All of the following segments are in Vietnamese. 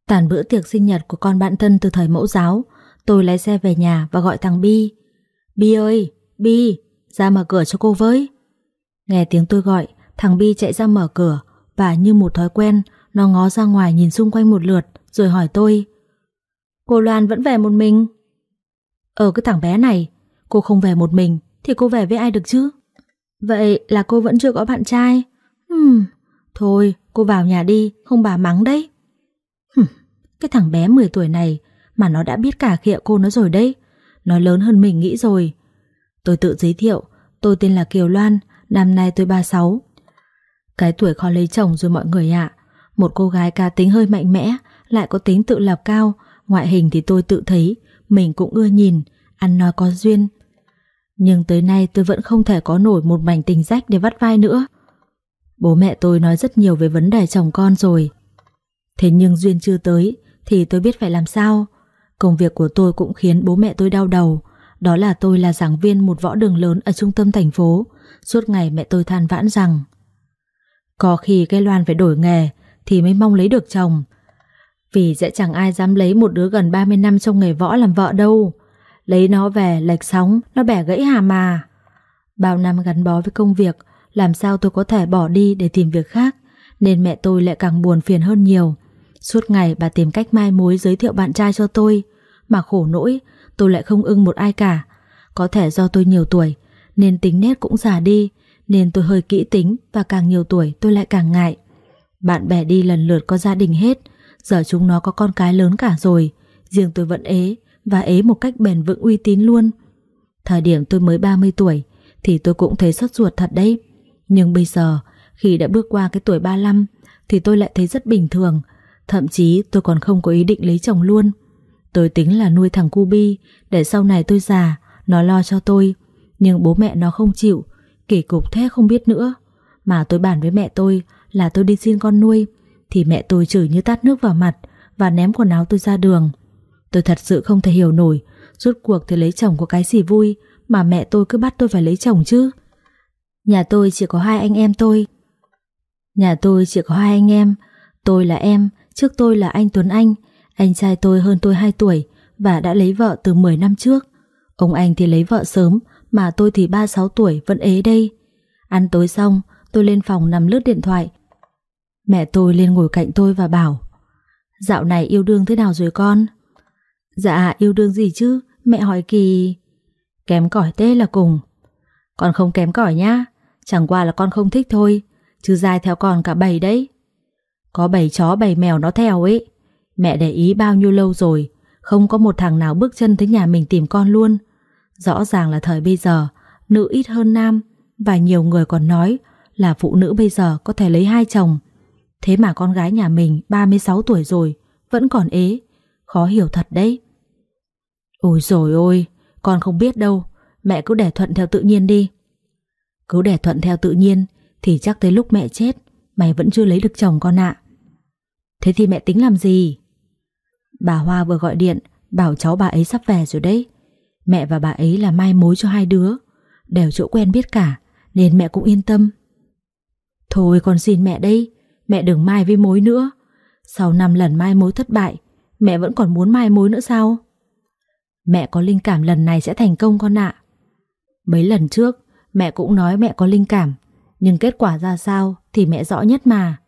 Tàn bữa tiệc sinh nhật của con bạn thân từ thời mẫu giáo, tôi lái xe về nhà và gọi thằng Bi. Bi ơi, Bi, ra mở cửa cho cô với. Nghe tiếng tôi gọi, thằng Bi chạy ra mở cửa và như một thói quen, nó ngó ra ngoài nhìn xung quanh một lượt rồi hỏi tôi: Cô Loan vẫn về một mình? Cái thằng bé này, cô không về một mình thì cô về với ai được chứ? Vậy là cô vẫn chưa có bạn trai? Thôi, cô vào nhà đi, không bà mắng đấy. Cái thằng bé 10 tuổi này mà nó đã biết cả khịa cô nó rồi đấy. Nó lớn hơn mình nghĩ rồi. Tôi tự giới thiệu, tôi tên là Kiều Loan, năm nay tôi 36. Cái tuổi khó lấy chồng rồi mọi người ạ. Một cô gái cá tính hơi mạnh mẽ, lại có tính tự lập cao. Ngoại hình thì tôi tự thấy mình cũng ưa nhìn, ăn nói có duyên. Nhưng tới nay tôi vẫn không thể có nổi một mảnh tình rách để vắt vai nữa. Bố mẹ tôi nói rất nhiều về vấn đề chồng con rồi. Thế nhưng duyên chưa tới thì tôi biết phải làm sao. Công việc của tôi cũng khiến bố mẹ tôi đau đầu. Đó là tôi là giảng viên một võ đường lớn ở trung tâm thành phố. Suốt ngày mẹ tôi than vãn rằng có khi cái Loan phải đổi nghề thì mới mong lấy được chồng. Vì sẽ chẳng ai dám lấy một đứa gần 30 năm trong nghề võ làm vợ đâu. Lấy nó về lệch sóng, nó bẻ gãy hàm mà. Bao năm gắn bó với công việc, làm sao tôi có thể bỏ đi để tìm việc khác. Nên mẹ tôi lại càng buồn phiền hơn nhiều. Suốt ngày bà tìm cách mai mối giới thiệu bạn trai cho tôi. Mà khổ nỗi tôi lại không ưng một ai cả. Có thể do tôi nhiều tuổi nên tính nết cũng già đi, nên tôi hơi kỹ tính và càng nhiều tuổi tôi lại càng ngại. Bạn bè đi lần lượt có gia đình hết, giờ chúng nó có con cái lớn cả rồi. Riêng tôi vẫn ế, và ế một cách bền vững uy tín luôn. Thời điểm tôi mới 30 tuổi thì tôi cũng thấy sốt ruột thật đấy. Nhưng bây giờ khi đã bước qua cái tuổi 35 thì tôi lại thấy rất bình thường. Thậm chí tôi còn không có ý định lấy chồng luôn. Tôi tính là nuôi thằng Cubi để sau này tôi già nó lo cho tôi. Nhưng bố mẹ nó không chịu. Kỳ cục thế không biết nữa. Mà tôi bàn với mẹ tôi là tôi đi xin con nuôi thì mẹ tôi chửi như tát nước vào mặt và ném quần áo tôi ra đường. Tôi thật sự không thể hiểu nổi, rốt cuộc thì lấy chồng có cái gì vui mà mẹ tôi cứ bắt tôi phải lấy chồng chứ. Nhà tôi chỉ có hai anh em tôi. Tôi là em, trước tôi là anh Tuấn Anh. Anh trai tôi hơn tôi 2 tuổi và đã lấy vợ từ 10 năm trước. Ông anh thì lấy vợ sớm, mà tôi thì 36 tuổi vẫn ế đây. Ăn tối xong, tôi lên phòng nằm lướt điện thoại. Mẹ tôi lên ngồi cạnh tôi và bảo: Dạo này yêu đương thế nào rồi con? Dạ yêu đương gì chứ, mẹ hỏi kỳ. Kém cỏi thế là cùng. Con không kém cỏi nhá, chẳng qua là con không thích thôi, chứ dai theo con cả bầy đấy. Có bầy chó bầy mèo nó theo ấy. Mẹ để ý bao nhiêu lâu rồi, không có một thằng nào bước chân tới nhà mình tìm con luôn. Rõ ràng là thời bây giờ nữ ít hơn nam, và nhiều người còn nói là phụ nữ bây giờ có thể lấy 2 chồng. Thế mà con gái nhà mình 36 tuổi rồi vẫn còn ế. Khó hiểu thật đấy. Ôi dồi ôi, con không biết đâu. Mẹ cứ để thuận theo tự nhiên đi. Cứ để thuận theo tự nhiên thì chắc tới lúc mẹ chết mày vẫn chưa lấy được chồng con ạ. Thế thì mẹ tính làm gì? Bà Hoa vừa gọi điện bảo cháu bà ấy sắp về rồi đấy. Mẹ và bà ấy là mai mối cho 2 đứa, đều chỗ quen biết cả, nên mẹ cũng yên tâm. Thôi con xin mẹ đây, mẹ đừng mai với mối nữa. Sau 5 lần mai mối thất bại, mẹ vẫn còn muốn mai mối nữa sao? Mẹ có linh cảm lần này sẽ thành công con ạ. Mấy lần trước mẹ cũng nói mẹ có linh cảm, nhưng kết quả ra sao thì mẹ rõ nhất mà.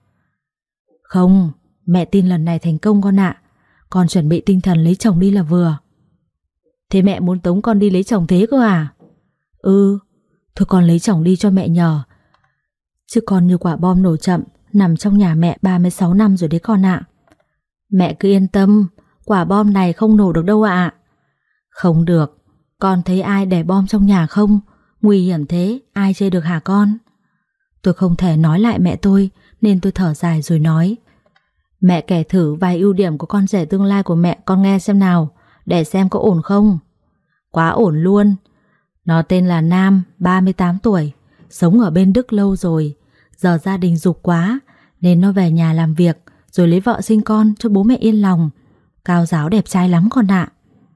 Không, mẹ tin lần này thành công con ạ. Con chuẩn bị tinh thần lấy chồng đi là vừa. Thế mẹ muốn tống con đi lấy chồng thế cơ à? Ừ, thôi con lấy chồng đi cho mẹ nhờ. Chứ con như quả bom nổ chậm, nằm trong nhà mẹ 36 năm rồi đấy con ạ. Mẹ cứ yên tâm, quả bom này không nổ được đâu ạ. Không được, con thấy ai để bom trong nhà không? Nguy hiểm thế, ai chơi được hả con? Tôi không thể nói lại mẹ tôi, nên tôi thở dài rồi nói: Mẹ kể thử vài ưu điểm của con rể tương lai của mẹ con nghe xem nào, để xem có ổn không. Quá ổn luôn. Nó tên là Nam, 38 tuổi, sống ở bên Đức lâu rồi. Giờ gia đình giục quá nên nó về nhà làm việc rồi lấy vợ sinh con cho bố mẹ yên lòng. Cao ráo đẹp trai lắm con ạ.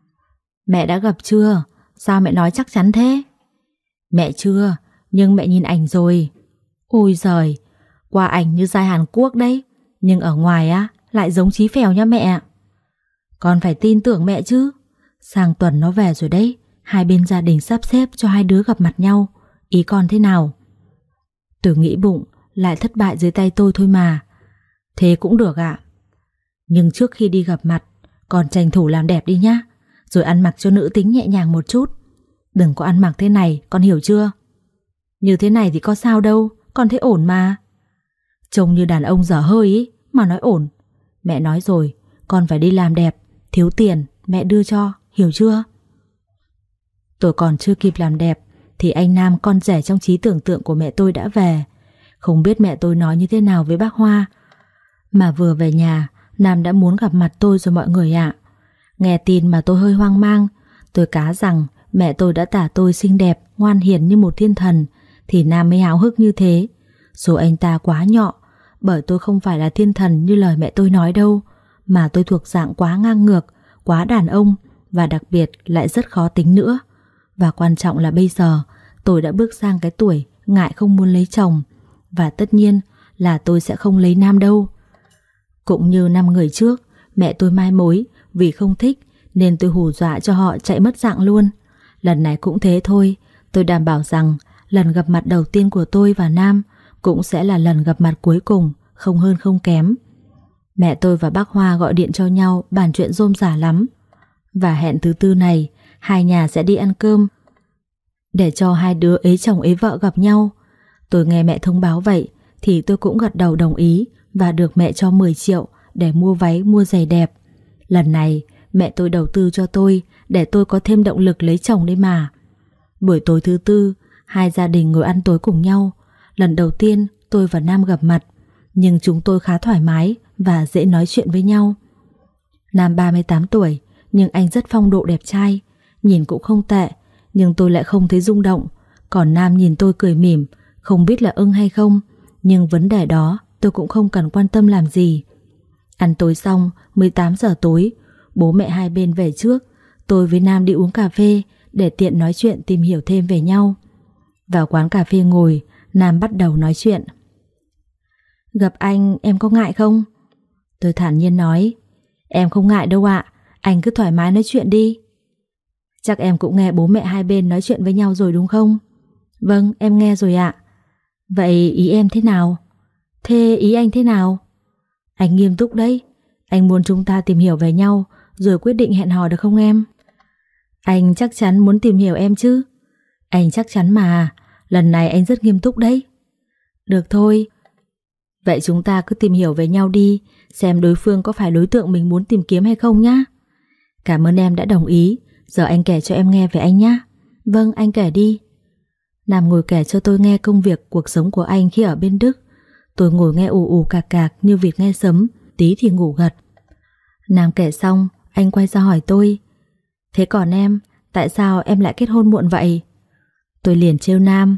Mẹ đã gặp chưa? Sao mẹ nói chắc chắn thế? Mẹ chưa, nhưng mẹ nhìn ảnh rồi. Ôi giời, qua ảnh như giai Hàn Quốc đấy, nhưng ở ngoài á lại giống Chí Phèo nha mẹ. Con phải tin tưởng mẹ chứ. Sang tuần nó về rồi đấy. Hai bên gia đình sắp xếp cho hai đứa gặp mặt nhau. Ý con thế nào? Tôi nghĩ bụng lại thất bại dưới tay tôi thôi mà. Thế cũng được ạ. Nhưng trước khi đi gặp mặt, con tranh thủ làm đẹp đi nhá. Rồi ăn mặc cho nữ tính nhẹ nhàng một chút. Đừng có ăn mặc thế này, con hiểu chưa? Như thế này thì có sao đâu, con thấy ổn mà. Trông như đàn ông dở hơi ý, mà nói ổn. Mẹ nói rồi, con phải đi làm đẹp. Thiếu tiền, mẹ đưa cho, hiểu chưa? Tôi còn chưa kịp làm đẹp thì anh Nam, con rể trong trí tưởng tượng của mẹ tôi đã về. Không biết mẹ tôi nói như thế nào với bác Hoa. Mà vừa về nhà, Nam đã muốn gặp mặt tôi rồi mọi người ạ. Nghe tin mà tôi hơi hoang mang. Tôi cá rằng mẹ tôi đã tả tôi xinh đẹp, ngoan hiền như một thiên thần, thì Nam mới háo hức như thế. Số anh ta quá nhọ, bởi tôi không phải là thiên thần như lời mẹ tôi nói đâu, mà tôi thuộc dạng quá ngang ngược, quá đàn ông, và đặc biệt lại rất khó tính nữa. Và quan trọng là bây giờ tôi đã bước sang cái tuổi ngại không muốn lấy chồng, và tất nhiên là tôi sẽ không lấy Nam đâu. Cũng như năm người trước, mẹ tôi mai mối vì không thích nên tôi hù dọa cho họ chạy mất dạng luôn. Lần này cũng thế thôi. Tôi đảm bảo rằng lần gặp mặt đầu tiên của tôi và Nam cũng sẽ là lần gặp mặt cuối cùng, không hơn không kém. Mẹ tôi và bác Hoa gọi điện cho nhau bàn chuyện rôm rả lắm. Và hẹn thứ tư này hai nhà sẽ đi ăn cơm để cho hai đứa ế chồng ế vợ gặp nhau. Tôi nghe mẹ thông báo vậy thì tôi cũng gật đầu đồng ý và được mẹ cho 10 triệu để mua váy, mua giày đẹp. Lần này mẹ tôi đầu tư cho tôi để tôi có thêm động lực lấy chồng đấy mà. Buổi tối thứ tư, hai gia đình ngồi ăn tối cùng nhau. Lần đầu tiên tôi và Nam gặp mặt, nhưng chúng tôi khá thoải mái và dễ nói chuyện với nhau. Nam 38 tuổi, nhưng anh rất phong độ đẹp trai, nhìn cũng không tệ, nhưng tôi lại không thấy rung động. Còn Nam nhìn tôi cười mỉm, không biết là ưng hay không, nhưng vấn đề đó tôi cũng không cần quan tâm làm gì. Ăn tối xong, 18 giờ tối, bố mẹ hai bên về trước, tôi với Nam đi uống cà phê để tiện nói chuyện tìm hiểu thêm về nhau. Vào quán cà phê ngồi, Nam bắt đầu nói chuyện. Gặp anh em có ngại không? Tôi thản nhiên nói, em không ngại đâu ạ, anh cứ thoải mái nói chuyện đi. Chắc em cũng nghe bố mẹ hai bên nói chuyện với nhau rồi đúng không? Vâng, em nghe rồi ạ. Vậy ý em thế nào? Thế ý anh thế nào? Anh nghiêm túc đấy. Anh muốn chúng ta tìm hiểu về nhau rồi quyết định hẹn hò được không em? Anh chắc chắn muốn tìm hiểu em chứ? Anh chắc chắn mà. Lần này anh rất nghiêm túc đấy. Được thôi. Vậy chúng ta cứ tìm hiểu về nhau đi, xem đối phương có phải đối tượng mình muốn tìm kiếm hay không nhá. Cảm ơn em đã đồng ý. Giờ anh kể cho em nghe về anh nhá. Vâng, anh kể đi. Nam ngồi kể cho tôi nghe công việc, cuộc sống của anh khi ở bên Đức. Tôi ngồi nghe ù ù cạc cạc như vịt nghe sấm, tí thì ngủ gật. Nam kể xong, anh quay ra hỏi tôi, thế còn em, tại sao em lại kết hôn muộn vậy? Tôi liền trêu Nam,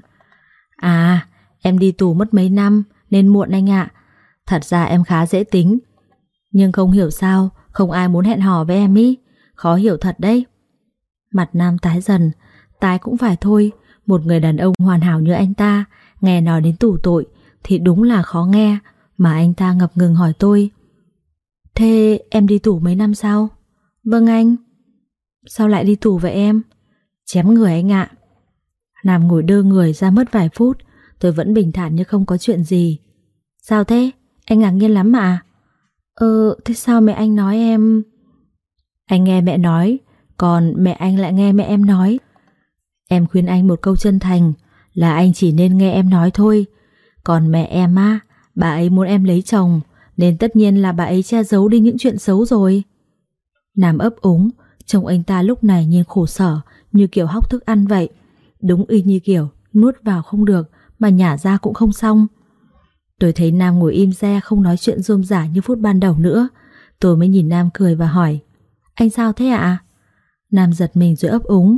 à, em đi tù mất mấy năm nên muộn anh ạ. Thật ra em khá dễ tính, nhưng không hiểu sao không ai muốn hẹn hò với em ý. Khó hiểu thật đấy. Mặt Nam tái dần. Tái cũng phải thôi, một người đàn ông hoàn hảo như anh ta nghe nói đến tù tội thì đúng là khó nghe. Mà anh ta ngập ngừng hỏi tôi, thế em đi tù mấy năm sao? Vâng anh. Sao lại đi tù vậy em? Chém người anh ạ. Nam ngồi đơ người ra mất vài phút. Tôi vẫn bình thản như không có chuyện gì. Sao thế? Anh ngạc nhiên lắm mà. Thế sao mẹ anh nói em? Anh nghe mẹ nói, còn mẹ anh lại nghe mẹ em nói. Em khuyên anh một câu chân thành là anh chỉ nên nghe em nói thôi. Còn mẹ em á, bà ấy muốn em lấy chồng, nên tất nhiên là bà ấy che giấu đi những chuyện xấu rồi. Nam ấp úng, trông anh ta lúc này nhìn khổ sở, như kiểu hóc thức ăn vậy. Đúng y như kiểu nuốt vào không được mà nhả ra cũng không xong. Tôi thấy Nam ngồi im re không nói chuyện rôm rả như phút ban đầu nữa. Tôi mới nhìn Nam cười và hỏi, anh sao thế ạ? Nam giật mình rồi ấp úng,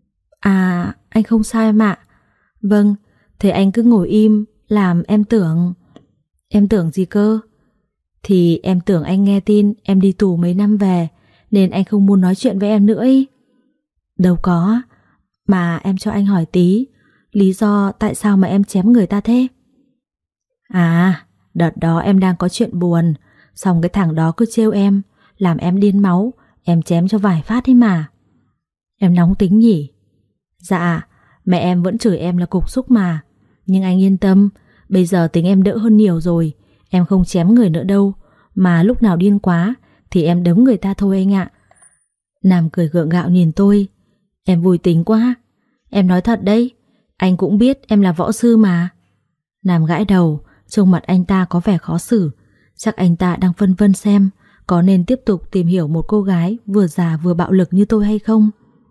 à, anh không sao em ạ. Vâng, thế anh cứ ngồi im làm em tưởng. Em tưởng gì cơ? Thì em tưởng anh nghe tin em đi tù mấy năm về nên anh không muốn nói chuyện với em nữa ý. Đâu có. Mà em cho anh hỏi tí, lý do tại sao mà em chém người ta thế? À, đợt đó em đang có chuyện buồn, Xong cái thằng đó cứ trêu em, làm em điên máu, em chém cho vài phát ấy mà. Em nóng tính nhỉ? Dạ, mẹ em vẫn chửi em là cục súc mà. Nhưng anh yên tâm, bây giờ tính em đỡ hơn nhiều rồi. Em không chém người nữa đâu, mà lúc nào điên quá thì em đấm người ta thôi anh ạ. Nam cười gượng gạo nhìn tôi. Em vui tính quá. Em nói thật đấy, anh cũng biết em là võ sư mà. Nam gãi đầu, trông mặt anh ta có vẻ khó xử. Chắc anh ta đang phân vân xem có nên tiếp tục tìm hiểu một cô gái vừa già vừa bạo lực như tôi hay không.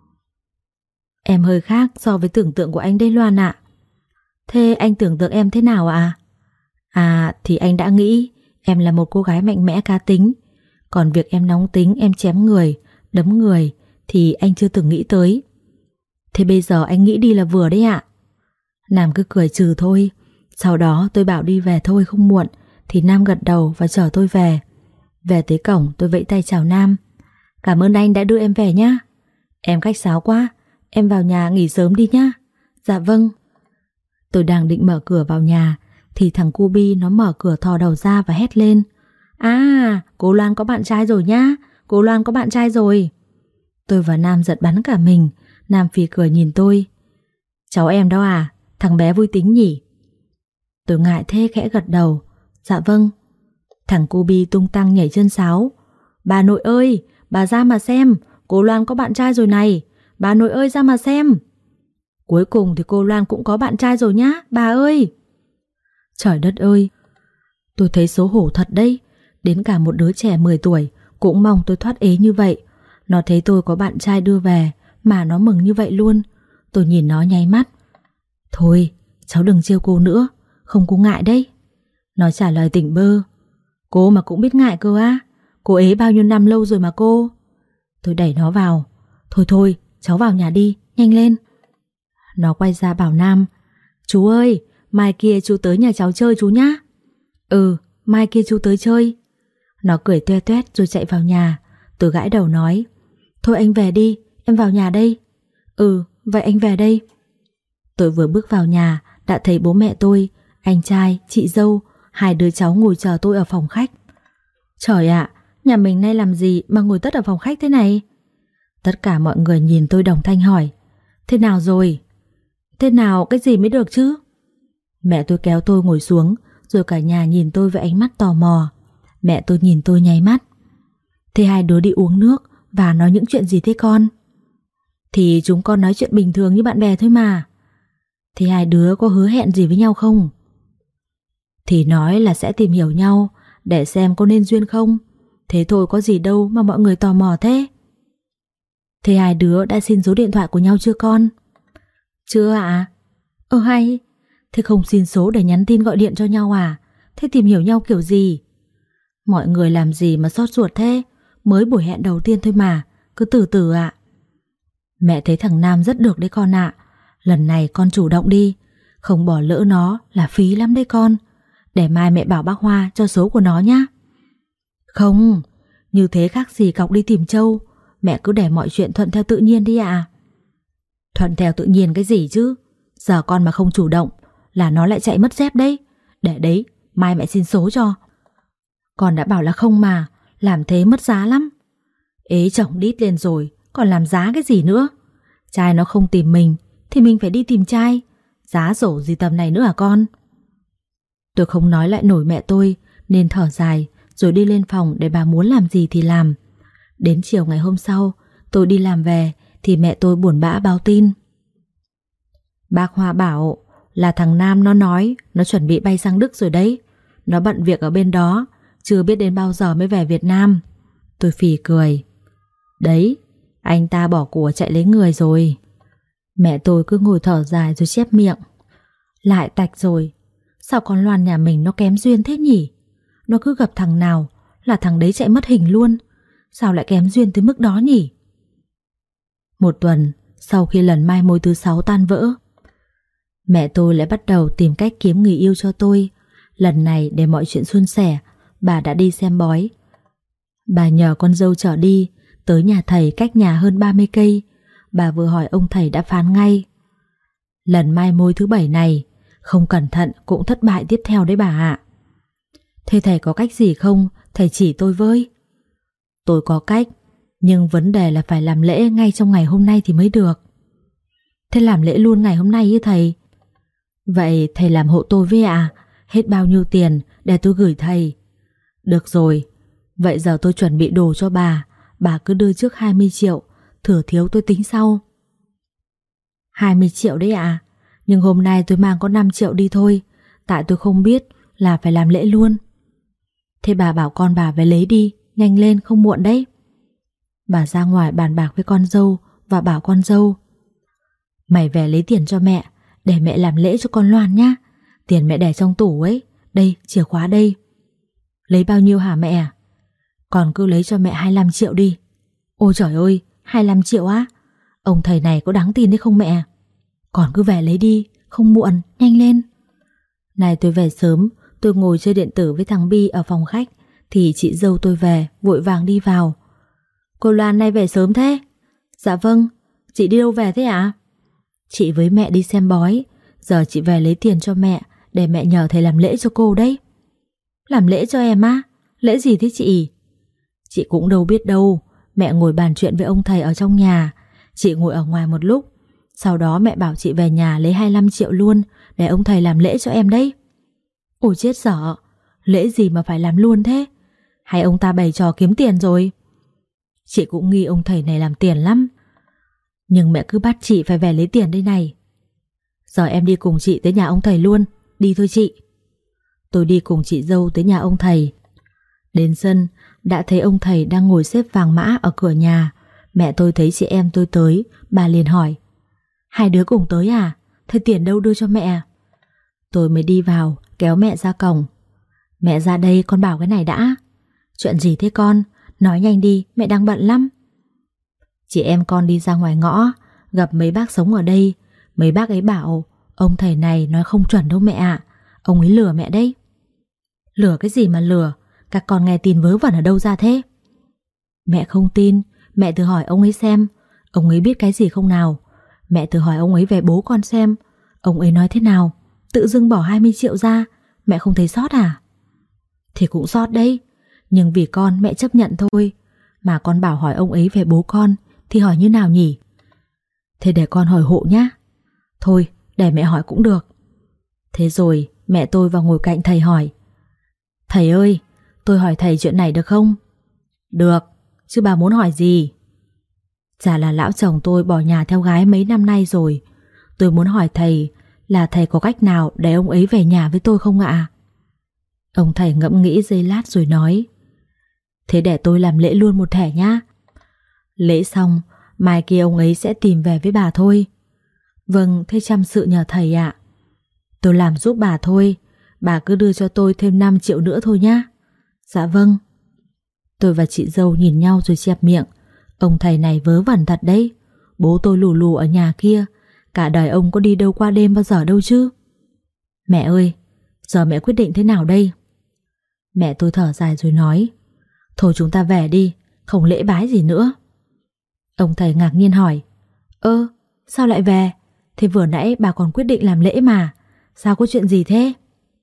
Em hơi khác so với tưởng tượng của anh đây Loan ạ. Thế anh tưởng tượng em thế nào ạ? Thì anh đã nghĩ em là một cô gái mạnh mẽ cá tính. Còn việc em nóng tính, em chém người, đấm người thì anh chưa từng nghĩ tới. Thế bây giờ anh nghĩ đi là vừa đấy ạ. Nam cứ cười trừ thôi. Sau đó tôi bảo đi về thôi không muộn, thì Nam gật đầu và chở tôi về. Về tới cổng tôi vẫy tay chào Nam. Cảm ơn anh đã đưa em về nhá. Em khách sáo quá, em vào nhà nghỉ sớm đi nhá. Dạ vâng. Tôi đang định mở cửa vào nhà thì thằng Cubi nó mở cửa thò đầu ra và hét lên. Cô Loan có bạn trai rồi nhá. Cô Loan có bạn trai rồi. Tôi và Nam giật bắn cả mình. Nam phì cười nhìn tôi. Cháu em đó à? Thằng bé vui tính nhỉ? Tôi ngại thế khẽ gật đầu. Dạ vâng. Thằng Cubi tung tăng nhảy chân sáo. Bà nội ơi, bà ra mà xem, cô Loan có bạn trai rồi này. Bà nội ơi ra mà xem. Cuối cùng thì cô Loan cũng có bạn trai rồi nhá, bà ơi. Trời đất ơi, tôi thấy xấu hổ thật đấy. Đến cả một đứa trẻ 10 tuổi cũng mong tôi thoát ế như vậy. Nó thấy tôi có bạn trai đưa về mà nó mừng như vậy luôn. Tôi nhìn nó nháy mắt. Thôi, cháu đừng trêu cô nữa, không có ngại đấy. Nó trả lời tỉnh bơ. Cô mà cũng biết ngại cơ á? Cô ế bao nhiêu năm lâu rồi mà cô. Tôi đẩy nó vào. Thôi, cháu vào nhà đi, nhanh lên. Nó quay ra bảo Nam. Chú ơi, mai kia chú tới nhà cháu chơi chú nhá. Mai kia chú tới chơi. Nó cười toe toét rồi chạy vào nhà. Tôi gãi đầu nói. Thôi anh về đi, em vào nhà đây. Vậy anh về đây. Tôi vừa bước vào nhà đã thấy bố mẹ tôi, anh trai, chị dâu, hai đứa cháu ngồi chờ tôi ở phòng khách. Trời ạ, nhà mình nay làm gì mà ngồi tất ở phòng khách thế này? Tất cả mọi người nhìn tôi đồng thanh hỏi. Thế nào rồi? Thế nào cái gì mới được chứ? Mẹ tôi kéo tôi ngồi xuống, rồi cả nhà nhìn tôi với ánh mắt tò mò. Mẹ tôi nhìn tôi nháy mắt. Thế hai đứa đi uống nước và nói những chuyện gì thế con? Thì chúng con nói chuyện bình thường như bạn bè thôi mà. Thì hai đứa có hứa hẹn gì với nhau không? Thì nói là sẽ tìm hiểu nhau để xem có nên duyên không. Thế thôi có gì đâu mà mọi người tò mò thế. Thế hai đứa đã xin số điện thoại của nhau chưa con? Chưa ạ. Hay. Thế không xin số để nhắn tin gọi điện cho nhau à? Thế tìm hiểu nhau kiểu gì? Mọi người làm gì mà xót ruột thế? Mới buổi hẹn đầu tiên thôi mà. Cứ từ từ ạ. Mẹ thấy thằng Nam rất được đấy con ạ. Lần này con chủ động đi. Không bỏ lỡ nó là phí lắm đấy con. Để mai mẹ bảo bác Hoa cho số của nó nhá. Không, như thế khác gì cọc đi tìm trâu. Mẹ cứ để mọi chuyện thuận theo tự nhiên đi ạ. Thuận theo tự nhiên cái gì chứ? Giờ con mà không chủ động là nó lại chạy mất dép đấy. Để đấy, mai mẹ xin số cho. Con đã bảo là không mà. Làm thế mất giá lắm. Ế chồng đít lên rồi còn làm giá cái gì nữa? Trai nó không tìm mình thì mình phải đi tìm trai. Giá rổ gì tầm này nữa hả con? Tôi không nói lại nổi mẹ tôi nên thở dài rồi đi lên phòng để bà muốn làm gì thì làm. Đến chiều ngày hôm sau tôi đi làm về thì mẹ tôi buồn bã báo tin. Bác Hoa bảo là thằng Nam nó nói nó chuẩn bị bay sang Đức rồi đấy. Nó bận việc ở bên đó, chưa biết đến bao giờ mới về Việt Nam. Tôi phì cười. Đấy, anh ta bỏ của chạy lấy người rồi. Mẹ tôi cứ ngồi thở dài rồi chép miệng. Lại tạch rồi. Sao con Loan nhà mình nó kém duyên thế nhỉ? Nó cứ gặp thằng nào là thằng đấy chạy mất hình luôn. Sao lại kém duyên tới mức đó nhỉ? Một tuần sau khi lần mai mối thứ 6 tan vỡ, mẹ tôi lại bắt đầu tìm cách kiếm người yêu cho tôi. Lần này để mọi chuyện suôn sẻ, bà đã đi xem bói. Bà nhờ con dâu chở đi tới nhà thầy cách nhà hơn 30 cây. Bà vừa hỏi ông thầy đã phán ngay. Lần mai mối thứ 7 này không cẩn thận cũng thất bại tiếp theo đấy bà ạ. Thế thầy có cách gì không thầy chỉ tôi với. Tôi có cách, nhưng vấn đề là phải làm lễ ngay trong ngày hôm nay thì mới được. Thế làm lễ luôn ngày hôm nay với thầy. Vậy thầy làm hộ tôi với ạ? Hết bao nhiêu tiền để tôi gửi thầy? Được rồi, vậy giờ tôi chuẩn bị đồ cho bà cứ đưa trước 20 triệu, thừa thiếu tôi tính sau. 20 triệu đấy ạ? Nhưng hôm nay tôi mang có 5 triệu đi thôi, tại tôi không biết là phải làm lễ luôn. Thế bà bảo con bà về lấy đi, nhanh lên không muộn đấy. Bà ra ngoài bàn bạc với con dâu và bảo con dâu: mày về lấy tiền cho mẹ, để mẹ làm lễ cho con Loan nhá. Tiền mẹ để trong tủ ấy, đây chìa khóa đây. Lấy bao nhiêu hả mẹ? Con cứ lấy cho mẹ 25 triệu đi. Ôi trời ơi, 25 triệu á? Ông thầy này có đáng tin đấy không mẹ? Con cứ về lấy đi, không muộn, nhanh lên. Này tôi về sớm, tôi ngồi chơi điện tử với thằng Bi ở phòng khách thì chị dâu tôi về, vội vàng đi vào. Cô Loan nay về sớm thế? Dạ vâng, chị đi đâu về thế ạ? Chị với mẹ đi xem bói, giờ chị về lấy tiền cho mẹ để mẹ nhờ thầy làm lễ cho cô đấy. Làm lễ cho em á? Lễ gì thế chị? Chị cũng đâu biết đâu, mẹ ngồi bàn chuyện với ông thầy ở trong nhà, chị ngồi ở ngoài một lúc. Sau đó mẹ bảo chị về nhà lấy 25 triệu luôn để ông thầy làm lễ cho em đấy. Ôi chết dở, lễ gì mà phải làm luôn thế? Hay ông ta bày trò kiếm tiền rồi? Chị cũng nghi ông thầy này làm tiền lắm, nhưng mẹ cứ bắt chị phải về lấy tiền đây này. Giờ em đi cùng chị tới nhà ông thầy luôn. Đi thôi chị. Tôi đi cùng chị dâu tới nhà ông thầy. Đến sân đã thấy ông thầy đang ngồi xếp vàng mã ở cửa nhà. Mẹ tôi thấy chị em tôi tới, bà liền hỏi: hai đứa cùng tới à? Thế tiền đâu đưa cho mẹ? Tôi mới đi vào kéo mẹ ra cổng. Mẹ ra đây con bảo cái này đã. Chuyện gì thế con? Nói nhanh đi, mẹ đang bận lắm. Chị em con đi ra ngoài ngõ, gặp mấy bác sống ở đây. Mấy bác ấy bảo ông thầy này nói không chuẩn đâu mẹ ạ. Ông ấy lừa mẹ đấy. Lừa cái gì mà lừa? Các con nghe tin vớ vẩn ở đâu ra thế? Mẹ không tin, mẹ thử hỏi ông ấy xem. Ông ấy biết cái gì không nào? Mẹ thử hỏi ông ấy về bố con xem. Ông ấy nói thế nào? Tự dưng bỏ 20 triệu ra, mẹ không thấy sót à? Thì cũng sót đấy, nhưng vì con mẹ chấp nhận thôi. Mà con bảo hỏi ông ấy về bố con thì hỏi như nào nhỉ? Thế để con hỏi hộ nhá. Thôi để mẹ hỏi cũng được. Thế rồi mẹ tôi vào ngồi cạnh thầy hỏi: thầy ơi, tôi hỏi thầy chuyện này được không? Được, chứ bà muốn hỏi gì? Chả là lão chồng tôi bỏ nhà theo gái mấy năm nay rồi. Tôi muốn hỏi thầy là thầy có cách nào để ông ấy về nhà với tôi không ạ? Ông thầy ngẫm nghĩ giây lát rồi nói: thế để tôi làm lễ luôn một thẻ nhá. Lễ xong mai kia ông ấy sẽ tìm về với bà thôi. Vâng, thế chăm sự nhờ thầy ạ. Tôi làm giúp bà thôi, bà cứ đưa cho tôi thêm 5 triệu nữa thôi nhá. Dạ vâng. Tôi và chị dâu nhìn nhau rồi chẹp miệng. Ông thầy này vớ vẩn thật đấy. Bố tôi lù lù ở nhà kia, cả đời ông có đi đâu qua đêm bao giờ đâu chứ. Mẹ ơi, giờ mẹ quyết định thế nào đây? Mẹ tôi thở dài rồi nói: thôi chúng ta về đi, không lễ bái gì nữa. Ông thầy ngạc nhiên hỏi: sao lại về? Thế vừa nãy bà còn quyết định làm lễ mà, sao có chuyện gì thế?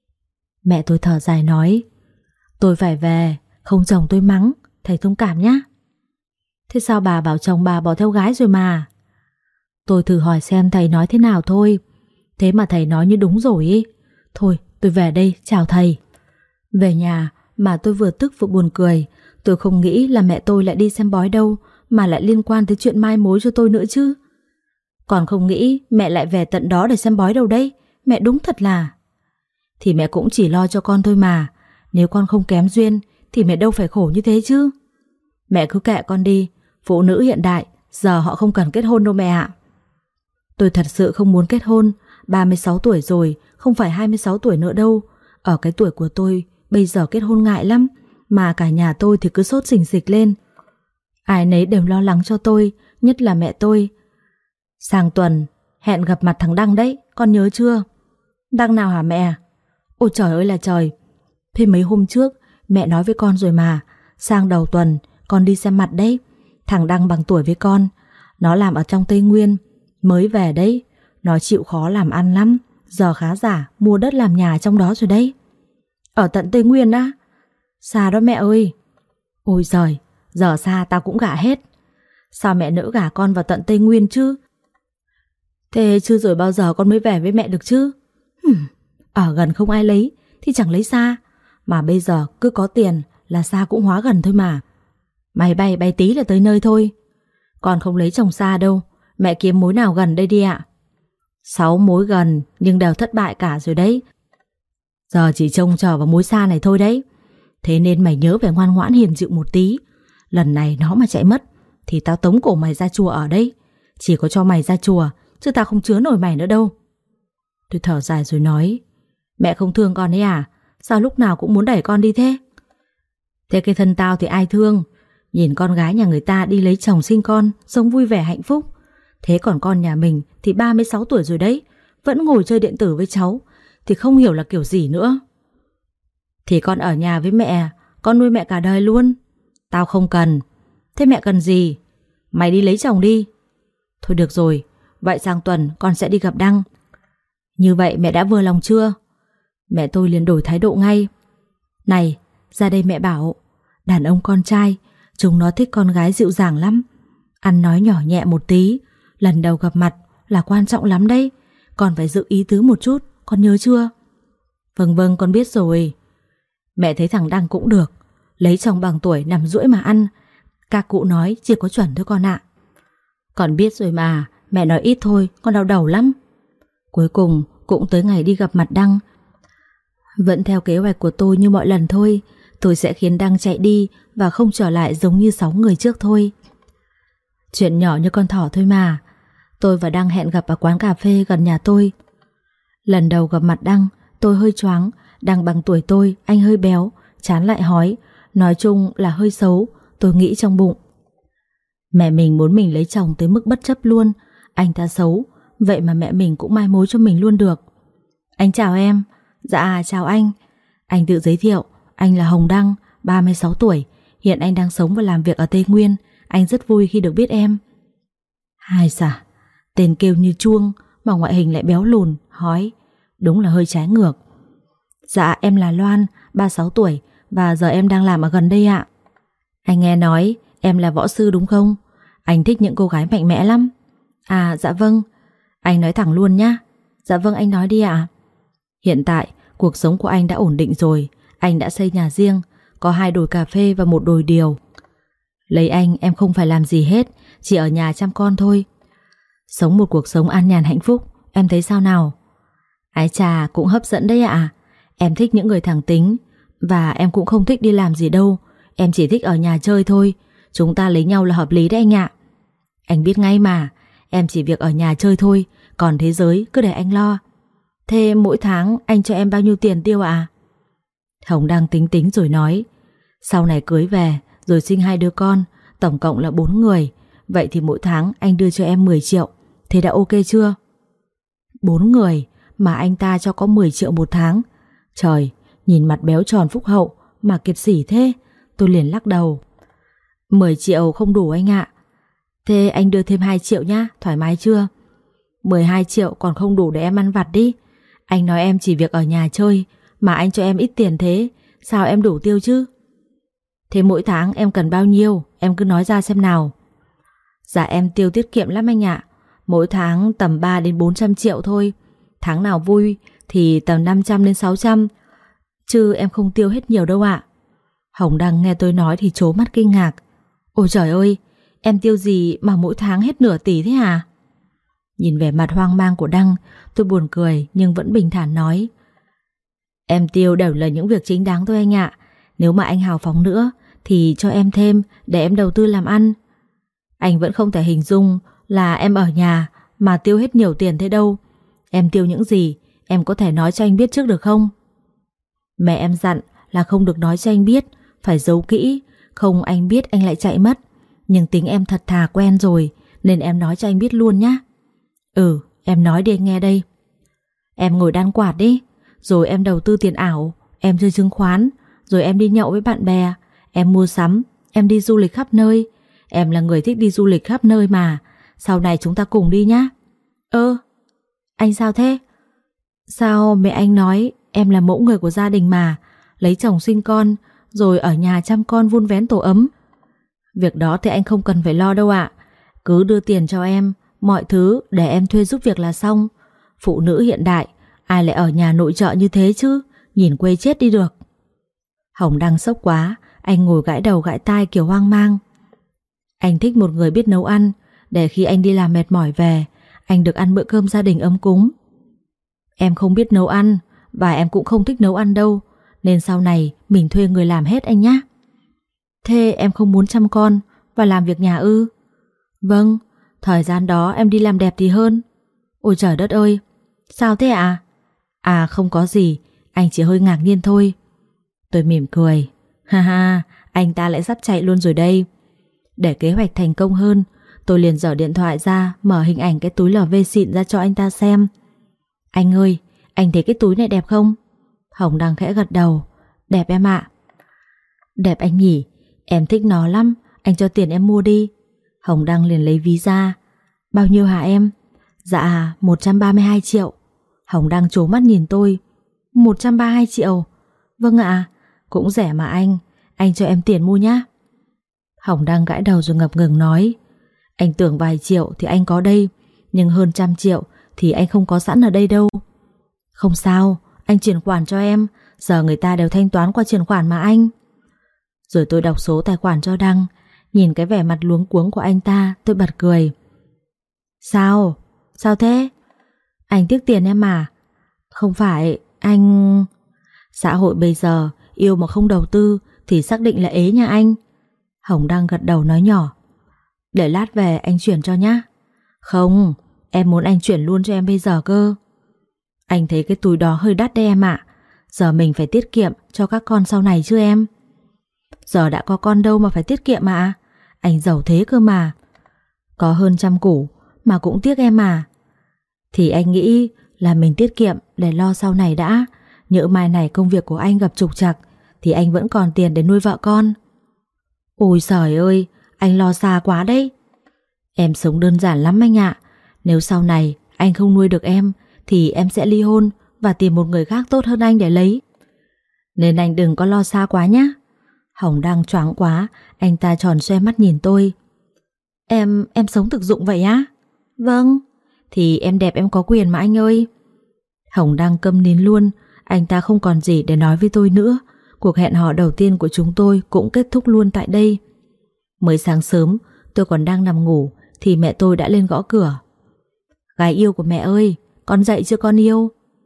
Mẹ tôi thở dài nói: tôi phải về, không chồng tôi mắng, thầy thông cảm nhá. Thế sao bà bảo chồng bà bỏ theo gái rồi mà? Tôi thử hỏi xem thầy nói thế nào thôi. Thế mà thầy nói như đúng rồi ý. Thôi tôi về đây, chào thầy. Về nhà mà tôi vừa tức vừa buồn cười. Tôi không nghĩ là mẹ tôi lại đi xem bói đâu, mà lại liên quan tới chuyện mai mối cho tôi nữa chứ. Còn không nghĩ mẹ lại về tận đó để xem bói đâu đấy. Mẹ đúng thật là... Thì mẹ cũng chỉ lo cho con thôi mà. Nếu con không kém duyên thì mẹ đâu phải khổ như thế chứ. Mẹ cứ kệ con đi. Phụ nữ hiện đại giờ họ không cần kết hôn đâu mẹ ạ. Tôi thật sự không muốn kết hôn. 36 tuổi rồi, không phải 26 tuổi nữa đâu. Ở cái tuổi của tôi bây giờ kết hôn ngại lắm. Mà cả nhà tôi thì cứ sốt sình sịch lên. Ai nấy đều lo lắng cho tôi, nhất là mẹ tôi. Sang tuần hẹn gặp mặt thằng Đăng đấy, con nhớ chưa? Đăng nào hả mẹ? Ôi trời ơi là trời. Thế mấy hôm trước mẹ nói với con rồi mà. Sang đầu tuần con đi xem mặt đấy. Thằng Đăng bằng tuổi với con. Nó làm ở trong Tây Nguyên, mới về đấy. Nó chịu khó làm ăn lắm. Giờ khá giả mua đất làm nhà trong đó rồi đấy. Ở tận Tây Nguyên á? Xa đó mẹ ơi. Ôi giời, giờ xa tao cũng gả hết. Sao mẹ nỡ gả con vào tận Tây Nguyên chứ? Thế chưa rồi bao giờ con mới về với mẹ được chứ? Ở gần không ai lấy thì chẳng lấy xa. Mà bây giờ cứ có tiền là xa cũng hóa gần thôi mà. Mày bay tí là tới nơi thôi. Con không lấy chồng xa đâu. Mẹ kiếm mối nào gần đây đi ạ. 6 mối gần nhưng đều thất bại cả rồi đấy. Giờ chỉ trông chờ vào mối xa này thôi đấy. Thế nên mày nhớ phải ngoan ngoãn hiền dịu một tí. Lần này nó mà chạy mất thì tao tống cổ mày ra chùa ở đấy. Chỉ có cho mày ra chùa, chứ tao không chứa nổi mày nữa đâu. Tôi thở dài rồi nói, mẹ không thương con ấy à? Sao lúc nào cũng muốn đẩy con đi thế? Thế cái thân tao thì ai thương? Nhìn con gái nhà người ta đi lấy chồng sinh con, sống vui vẻ hạnh phúc. Thế còn con nhà mình thì 36 tuổi rồi đấy, vẫn ngồi chơi điện tử với cháu, thì không hiểu là kiểu gì nữa. Thì con ở nhà với mẹ, con nuôi mẹ cả đời luôn. Tao không cần. Thế mẹ cần gì? Mày đi lấy chồng đi. Thôi được rồi, vậy sang tuần con sẽ đi gặp Đăng. Như vậy mẹ đã vừa lòng chưa? Mẹ tôi liền đổi thái độ ngay. Này, ra đây mẹ bảo, đàn ông con trai chúng nó thích con gái dịu dàng lắm. Ăn nói nhỏ nhẹ một tí, lần đầu gặp mặt là quan trọng lắm đấy. Con phải giữ ý tứ một chút, con nhớ chưa? Vâng con biết rồi. Mẹ thấy thằng Đăng cũng được, lấy chồng bằng tuổi nằm duỗi mà ăn. Các cụ nói chỉ có chuẩn thôi con ạ. Con biết rồi mà, mẹ nói ít thôi, con đau đầu lắm. Cuối cùng cũng tới ngày đi gặp mặt Đăng. Vẫn theo kế hoạch của tôi như mọi lần thôi. Tôi sẽ khiến Đăng chạy đi và không trở lại giống như 6 người trước thôi. Chuyện nhỏ như con thỏ thôi mà. Tôi và Đăng hẹn gặp ở quán cà phê gần nhà tôi. Lần đầu gặp mặt Đăng, tôi hơi choáng. Đăng bằng tuổi tôi, anh hơi béo, trán lại hói, nói chung là hơi xấu. Tôi nghĩ trong bụng, mẹ mình muốn mình lấy chồng tới mức bất chấp luôn. Anh ta xấu, vậy mà mẹ mình cũng mai mối cho mình luôn được. Anh chào em. Dạ chào anh. Anh tự giới thiệu, anh là Hồng Đăng, 36 tuổi. Hiện anh đang sống và làm việc ở Tây Nguyên. Anh rất vui khi được biết em. Hai xà, tên kêu như chuông mà ngoại hình lại béo lùn, hói. Đúng là hơi trái ngược. Dạ em là Loan, 36 tuổi và giờ em đang làm ở gần đây ạ. Anh nghe nói em là võ sư đúng không? Anh thích những cô gái mạnh mẽ lắm. À dạ vâng. Anh nói thẳng luôn nhá. Dạ vâng anh nói đi ạ. Hiện tại cuộc sống của anh đã ổn định rồi. Anh đã xây nhà riêng, có 2 đồi cà phê và 1 đồi điều. Lấy anh em không phải làm gì hết, chỉ ở nhà chăm con thôi. Sống một cuộc sống an nhàn hạnh phúc. Em thấy sao nào? Ái chà, cũng hấp dẫn đấy ạ. Em thích những người thẳng tính. Và em cũng không thích đi làm gì đâu. Em chỉ thích ở nhà chơi thôi. Chúng ta lấy nhau là hợp lý đấy anh ạ. Anh biết ngay mà. Em chỉ việc ở nhà chơi thôi, còn thế giới cứ để anh lo. Thế mỗi tháng anh cho em bao nhiêu tiền tiêu ạ? Hồng đang tính rồi nói, sau này cưới về rồi sinh 2 đứa con, tổng cộng là 4 người. Vậy thì mỗi tháng anh đưa cho em 10 triệu. Thế đã ok chưa? 4 người mà anh ta cho có 10 triệu một tháng. Trời, nhìn mặt béo tròn phúc hậu mà kiệt sỉ thế. Tôi liền lắc đầu. 10 triệu không đủ anh ạ. Thế anh đưa thêm 2 triệu nhá, thoải mái chưa? 12 triệu còn không đủ để em ăn vặt đi. Anh nói em chỉ việc ở nhà chơi mà anh cho em ít tiền thế, sao em đủ tiêu chứ? Thế mỗi tháng em cần bao nhiêu? Em cứ nói ra xem nào. Dạ em tiêu tiết kiệm lắm anh ạ. Mỗi tháng tầm 3 đến 400 triệu thôi. Tháng nào vui thì tầm 500 đến 600. Chứ em không tiêu hết nhiều đâu ạ. Hồng Đăng nghe tôi nói thì trố mắt kinh ngạc. Ôi trời ơi, em tiêu gì mà mỗi tháng hết nửa tỷ thế hả? Nhìn vẻ mặt hoang mang của Đăng, tôi buồn cười nhưng vẫn bình thản nói, em tiêu đều là những việc chính đáng thôi anh ạ. Nếu mà anh hào phóng nữa thì cho em thêm để em đầu tư làm ăn. Anh vẫn không thể hình dung là em ở nhà mà tiêu hết nhiều tiền thế đâu. Em tiêu những gì, em có thể nói cho anh biết trước được không? Mẹ em dặn là không được nói cho anh biết, phải giấu kỹ, không anh biết anh lại chạy mất. Nhưng tính em thật thà quen rồi nên em nói cho anh biết luôn nhá. Ừ, em nói đi anh nghe đây. Em ngồi đan quạt đi, rồi em đầu tư tiền ảo, em chơi chứng khoán, rồi em đi nhậu với bạn bè, em mua sắm, em đi du lịch khắp nơi. Em là người thích đi du lịch khắp nơi mà. Sau này chúng ta cùng đi nhá. Anh sao thế? Sao mẹ anh nói em là mẫu người của gia đình mà, lấy chồng sinh con, rồi ở nhà chăm con vun vén tổ ấm. Việc đó thì anh không cần phải lo đâu ạ. Cứ đưa tiền cho em, mọi thứ để em thuê giúp việc là xong. Phụ nữ hiện đại ai lại ở nhà nội trợ như thế chứ, nhìn quê chết đi được. Hồng Đăng sốc quá, anh ngồi gãi đầu gãi tai kiểu hoang mang. Anh thích một người biết nấu ăn, để khi anh đi làm mệt mỏi về, anh được ăn bữa cơm gia đình ấm cúng. Em không biết nấu ăn, và em cũng không thích nấu ăn đâu, nên sau này mình thuê người làm hết anh nhé. Thế em không muốn chăm con và làm việc nhà ư? Vâng, thời gian đó em đi làm đẹp thì hơn. Ôi trời đất ơi, sao thế ạ? À không có gì, anh chỉ hơi ngạc nhiên thôi. Tôi mỉm cười. Ha ha, anh ta lại sắp chạy luôn rồi đây. Để kế hoạch thành công hơn, tôi liền giở điện thoại ra, mở hình ảnh cái túi LV xịn ra cho anh ta xem. Anh ơi, anh thấy cái túi này đẹp không? Hồng Đăng khẽ gật đầu. Đẹp em ạ. Đẹp anh nhỉ, em thích nó lắm, anh cho tiền em mua đi. Hồng Đăng liền lấy ví ra. Bao nhiêu hả em? Dạ 132 triệu. Hồng Đăng trố mắt nhìn tôi. 132 triệu? Vâng ạ, cũng rẻ mà anh cho em tiền mua nhá. Hồng Đăng gãi đầu rồi ngập ngừng nói. Anh tưởng vài triệu thì anh có đây, nhưng hơn 100 triệu thì anh không có sẵn ở đây đâu. Không sao, anh chuyển khoản cho em, giờ người ta đều thanh toán qua chuyển khoản mà anh. Rồi tôi đọc số tài khoản cho Đăng. Nhìn cái vẻ mặt luống cuống của anh ta, tôi bật cười. Sao? Sao thế? Anh tiếc tiền em à? Không phải, anh... Xã hội bây giờ, yêu mà không đầu tư thì xác định là ế nha anh. Hồng Đăng gật đầu nói nhỏ. Để lát về anh chuyển cho nhá. Không, em muốn anh chuyển luôn cho em bây giờ cơ. Anh thấy cái túi đó hơi đắt đấy em ạ. Giờ mình phải tiết kiệm cho các con sau này chứ em. Giờ đã có con đâu mà phải tiết kiệm mà. Anh giàu thế cơ mà. Có hơn 100 củ mà cũng tiếc em mà. Thì anh nghĩ là mình tiết kiệm để lo sau này đã. Nhỡ mai này công việc của anh gặp trục trặc thì anh vẫn còn tiền để nuôi vợ con. Ôi trời ơi, anh lo xa quá đấy. Em sống đơn giản lắm anh ạ. Nếu sau này anh không nuôi được em thì em sẽ ly hôn và tìm một người khác tốt hơn anh để lấy. Nên anh đừng có lo xa quá nhé. Hồng Đăng choáng quá, anh ta tròn xoe mắt nhìn tôi. Em sống thực dụng vậy á? Vâng. Thì em đẹp em có quyền mà anh ơi. Hồng Đăng câm nín luôn. Anh ta không còn gì để nói với tôi nữa. Cuộc hẹn hò đầu tiên của chúng tôi cũng kết thúc luôn tại đây. Mới sáng sớm, tôi còn đang nằm ngủ thì mẹ tôi đã lên gõ cửa. Gái yêu của mẹ ơi, con dậy chưa con yêu?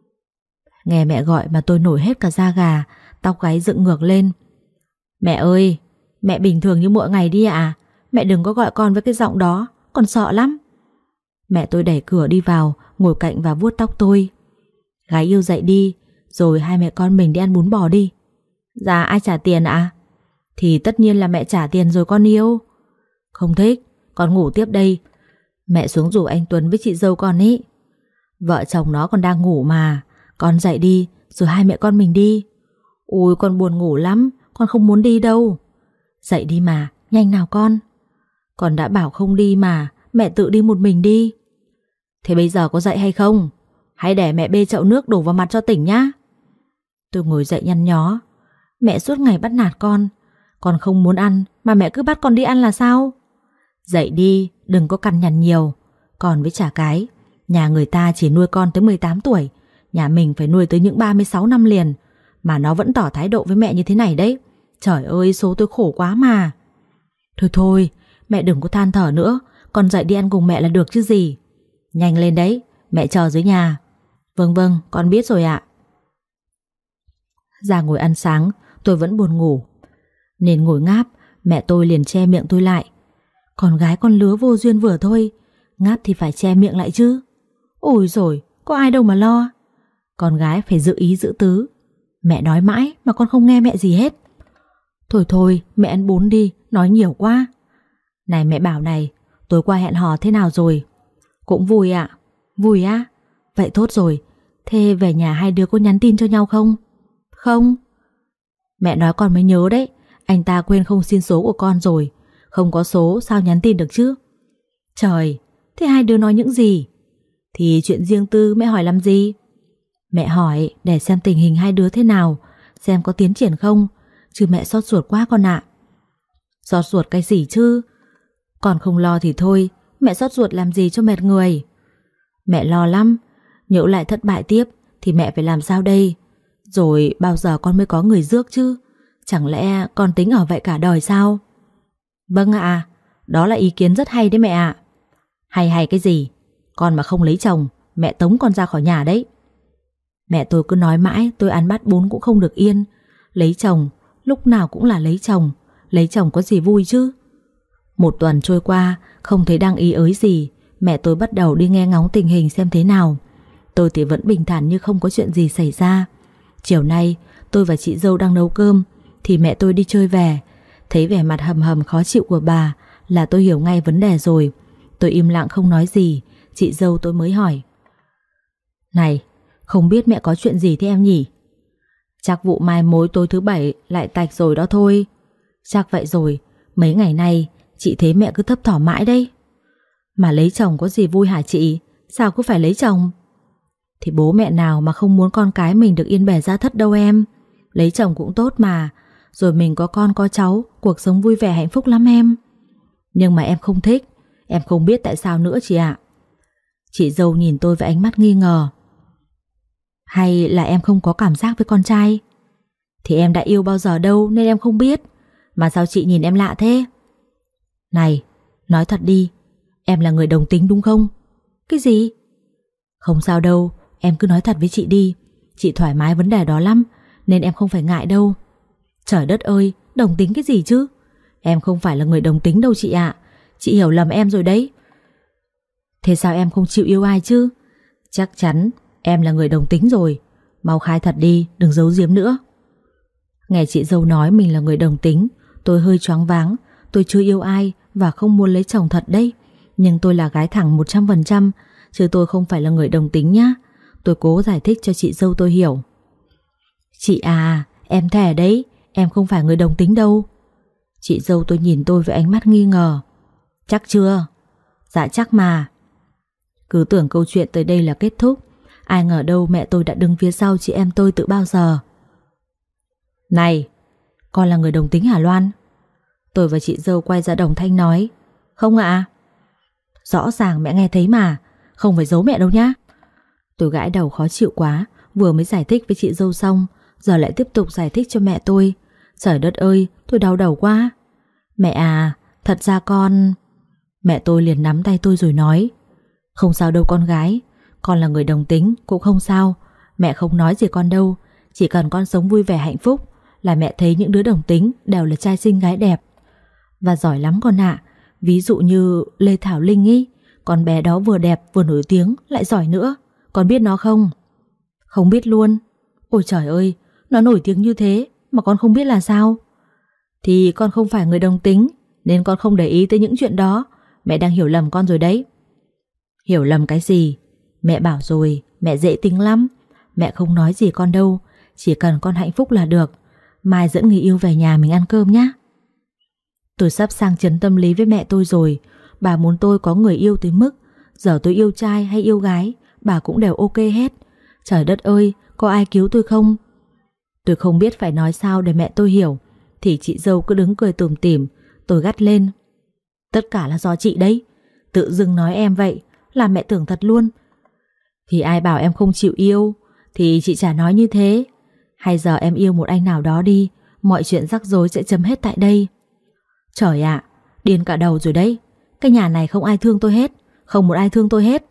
Nghe mẹ gọi mà tôi nổi hết cả da gà, tóc gáy dựng ngược lên. Mẹ ơi, mẹ bình thường như mọi ngày đi ạ. Mẹ đừng có gọi con với cái giọng đó, con sợ lắm. Mẹ tôi đẩy cửa đi vào, ngồi cạnh và vuốt tóc tôi. Gái yêu dậy đi, rồi hai mẹ con mình đi ăn bún bò đi. Dạ ai trả tiền ạ? Thì tất nhiên là mẹ trả tiền rồi con yêu. Không thích, con ngủ tiếp đây. Mẹ xuống rủ anh Tuấn với chị dâu con ý. Vợ chồng nó còn đang ngủ mà. Con dậy đi, rồi hai mẹ con mình đi. Ôi con buồn ngủ lắm, con không muốn đi đâu. Dậy đi mà, nhanh nào con. Con đã bảo không đi mà, mẹ tự đi một mình đi. Thế bây giờ có dậy hay không? Hãy để mẹ bê chậu nước đổ vào mặt cho tỉnh nhá. Tôi ngồi dậy nhăn nhó. Mẹ suốt ngày bắt nạt con không muốn ăn mà mẹ cứ bắt con đi ăn là sao? Dậy đi, đừng có cằn nhằn nhiều. Còn với chả cái, nhà người ta chỉ nuôi con tới 18 tuổi, nhà mình phải nuôi tới những 36 năm liền. Mà nó vẫn tỏ thái độ với mẹ như thế này đấy. Trời ơi, số tôi khổ quá mà. Thôi, mẹ đừng có than thở nữa. Con dậy đi ăn cùng mẹ là được chứ gì. Nhanh lên đấy, mẹ chờ dưới nhà. Vâng, con biết rồi ạ. Ra ngồi ăn sáng, tôi vẫn buồn ngủ. Nên ngồi ngáp, mẹ tôi liền che miệng tôi lại. Con gái con lứa vô duyên vừa thôi, ngáp thì phải che miệng lại chứ. Ôi rồi, có ai đâu mà lo. Con gái phải giữ ý giữ tứ. Mẹ nói mãi mà con không nghe mẹ gì hết. Thôi, mẹ ăn bún đi, nói nhiều quá. Này mẹ bảo này, tối qua hẹn hò thế nào rồi? Cũng vui ạ. Vui á? Vậy tốt rồi. Thế về nhà hai đứa có nhắn tin cho nhau không? Không. Mẹ nói con mới nhớ đấy. Anh ta quên không xin số của con rồi. Không có số sao nhắn tin được chứ? Trời, thế hai đứa nói những gì? Thì chuyện riêng tư mẹ hỏi làm gì? Mẹ hỏi để xem tình hình hai đứa thế nào, xem có tiến triển không. chứ mẹ xót ruột quá con ạ. Xót ruột cái gì chứ? Con không lo thì thôi, mẹ xót ruột làm gì cho mệt người. Mẹ lo lắm, nhỡ lại thất bại tiếp thì mẹ phải làm sao đây? Rồi bao giờ con mới có người rước chứ? Chẳng lẽ con tính ở vậy cả đời sao? Vâng ạ, đó là ý kiến rất hay đấy mẹ ạ. Hay cái gì? Con mà không lấy chồng, mẹ tống con ra khỏi nhà đấy. Mẹ tôi cứ nói mãi, tôi ăn bát bún cũng không được yên. Lấy chồng, lúc nào cũng là lấy chồng. Lấy chồng có gì vui chứ? Một tuần trôi qua, không thấy đăng ý ới gì. Mẹ tôi bắt đầu đi nghe ngóng tình hình xem thế nào. Tôi thì vẫn bình thản như không có chuyện gì xảy ra. Chiều nay tôi và chị dâu đang nấu cơm thì mẹ tôi đi chơi về. Thấy vẻ mặt hầm hầm khó chịu của bà là tôi hiểu ngay vấn đề rồi. Tôi im lặng không nói gì. Chị dâu tôi mới hỏi: Này, không biết mẹ có chuyện gì thế em nhỉ? Chắc vụ mai mối tối thứ bảy lại tạch rồi đó thôi. Chắc vậy rồi, mấy ngày nay chị thấy mẹ cứ thấp thỏm mãi đấy. Mà lấy chồng có gì vui hả chị? Sao cứ phải lấy chồng? Thì bố mẹ nào mà không muốn con cái mình được yên bề gia thất đâu em. Lấy chồng cũng tốt mà. Rồi mình có con có cháu, cuộc sống vui vẻ hạnh phúc lắm em. Nhưng mà em không thích. Em không biết tại sao nữa chị ạ. Chị dâu nhìn tôi với ánh mắt nghi ngờ. Hay là em không có cảm giác với con trai? Thì em đã yêu bao giờ đâu nên em không biết. Mà sao chị nhìn em lạ thế? Này, nói thật đi, em là người đồng tính đúng không? Cái gì? Không sao đâu, em cứ nói thật với chị đi. Chị thoải mái vấn đề đó lắm, nên em không phải ngại đâu. Trời đất ơi, đồng tính cái gì chứ? Em không phải là người đồng tính đâu chị ạ. Chị hiểu lầm em rồi đấy. Thế sao em không chịu yêu ai chứ? Chắc chắn em là người đồng tính rồi. Mau khai thật đi, đừng giấu giếm nữa. Nghe chị dâu nói mình là người đồng tính, tôi hơi choáng váng. Tôi chưa yêu ai và không muốn lấy chồng thật đấy. Nhưng tôi là gái thẳng 100%, chứ tôi không phải là người đồng tính nhá. Tôi cố giải thích cho chị dâu tôi hiểu. Chị à, em thề đấy, em không phải người đồng tính đâu. Chị dâu tôi nhìn tôi với ánh mắt nghi ngờ. Chắc chưa? Dạ chắc mà. Cứ tưởng câu chuyện tới đây là kết thúc. Ai ngờ đâu mẹ tôi đã đứng phía sau chị em tôi từ bao giờ. Này, con là người đồng tính hả Loan? Tôi và chị dâu quay ra đồng thanh nói. Không ạ. Rõ ràng mẹ nghe thấy mà, không phải giấu mẹ đâu nhá. Tôi gãi đầu khó chịu quá. Vừa mới giải thích với chị dâu xong, giờ lại tiếp tục giải thích cho mẹ tôi. Trời đất ơi, tôi đau đầu quá. Mẹ à, thật ra con... Mẹ tôi liền nắm tay tôi rồi nói. Không sao đâu con gái, con là người đồng tính cũng không sao. Mẹ không nói gì con đâu. Chỉ cần con sống vui vẻ hạnh phúc là mẹ thấy những đứa đồng tính đều là trai xinh gái đẹp và giỏi lắm con ạ. Ví dụ như Lê Thảo Linh ý, con bé đó vừa đẹp vừa nổi tiếng lại giỏi nữa. Con biết nó không? Không biết luôn. Ôi trời ơi, nó nổi tiếng như thế mà con không biết là sao? Thì con không phải người đồng tính nên con không để ý tới những chuyện đó. Mẹ đang hiểu lầm con rồi đấy. Hiểu lầm cái gì? Mẹ bảo rồi, mẹ dễ tính lắm. Mẹ không nói gì con đâu, chỉ cần con hạnh phúc là được. Mai dẫn người yêu về nhà mình ăn cơm nhé. Tôi sắp sang chấn tâm lý với mẹ tôi rồi. Bà muốn tôi có người yêu tới mức giờ tôi yêu trai hay yêu gái bà cũng đều ok hết. Trời đất ơi, có ai cứu tôi không? Tôi không biết phải nói sao để mẹ tôi hiểu. Thì chị dâu cứ đứng cười tủm tỉm. Tôi gắt lên. Tất cả là do chị đấy. Tự dưng nói em vậy là mẹ tưởng thật luôn. Thì ai bảo em không chịu yêu? Thì chị chả nói như thế. Hay giờ em yêu một anh nào đó đi, mọi chuyện rắc rối sẽ chấm hết tại đây. Trời ạ, điên cả đầu rồi đấy. Cái nhà này không ai thương tôi hết. Không một ai thương tôi hết.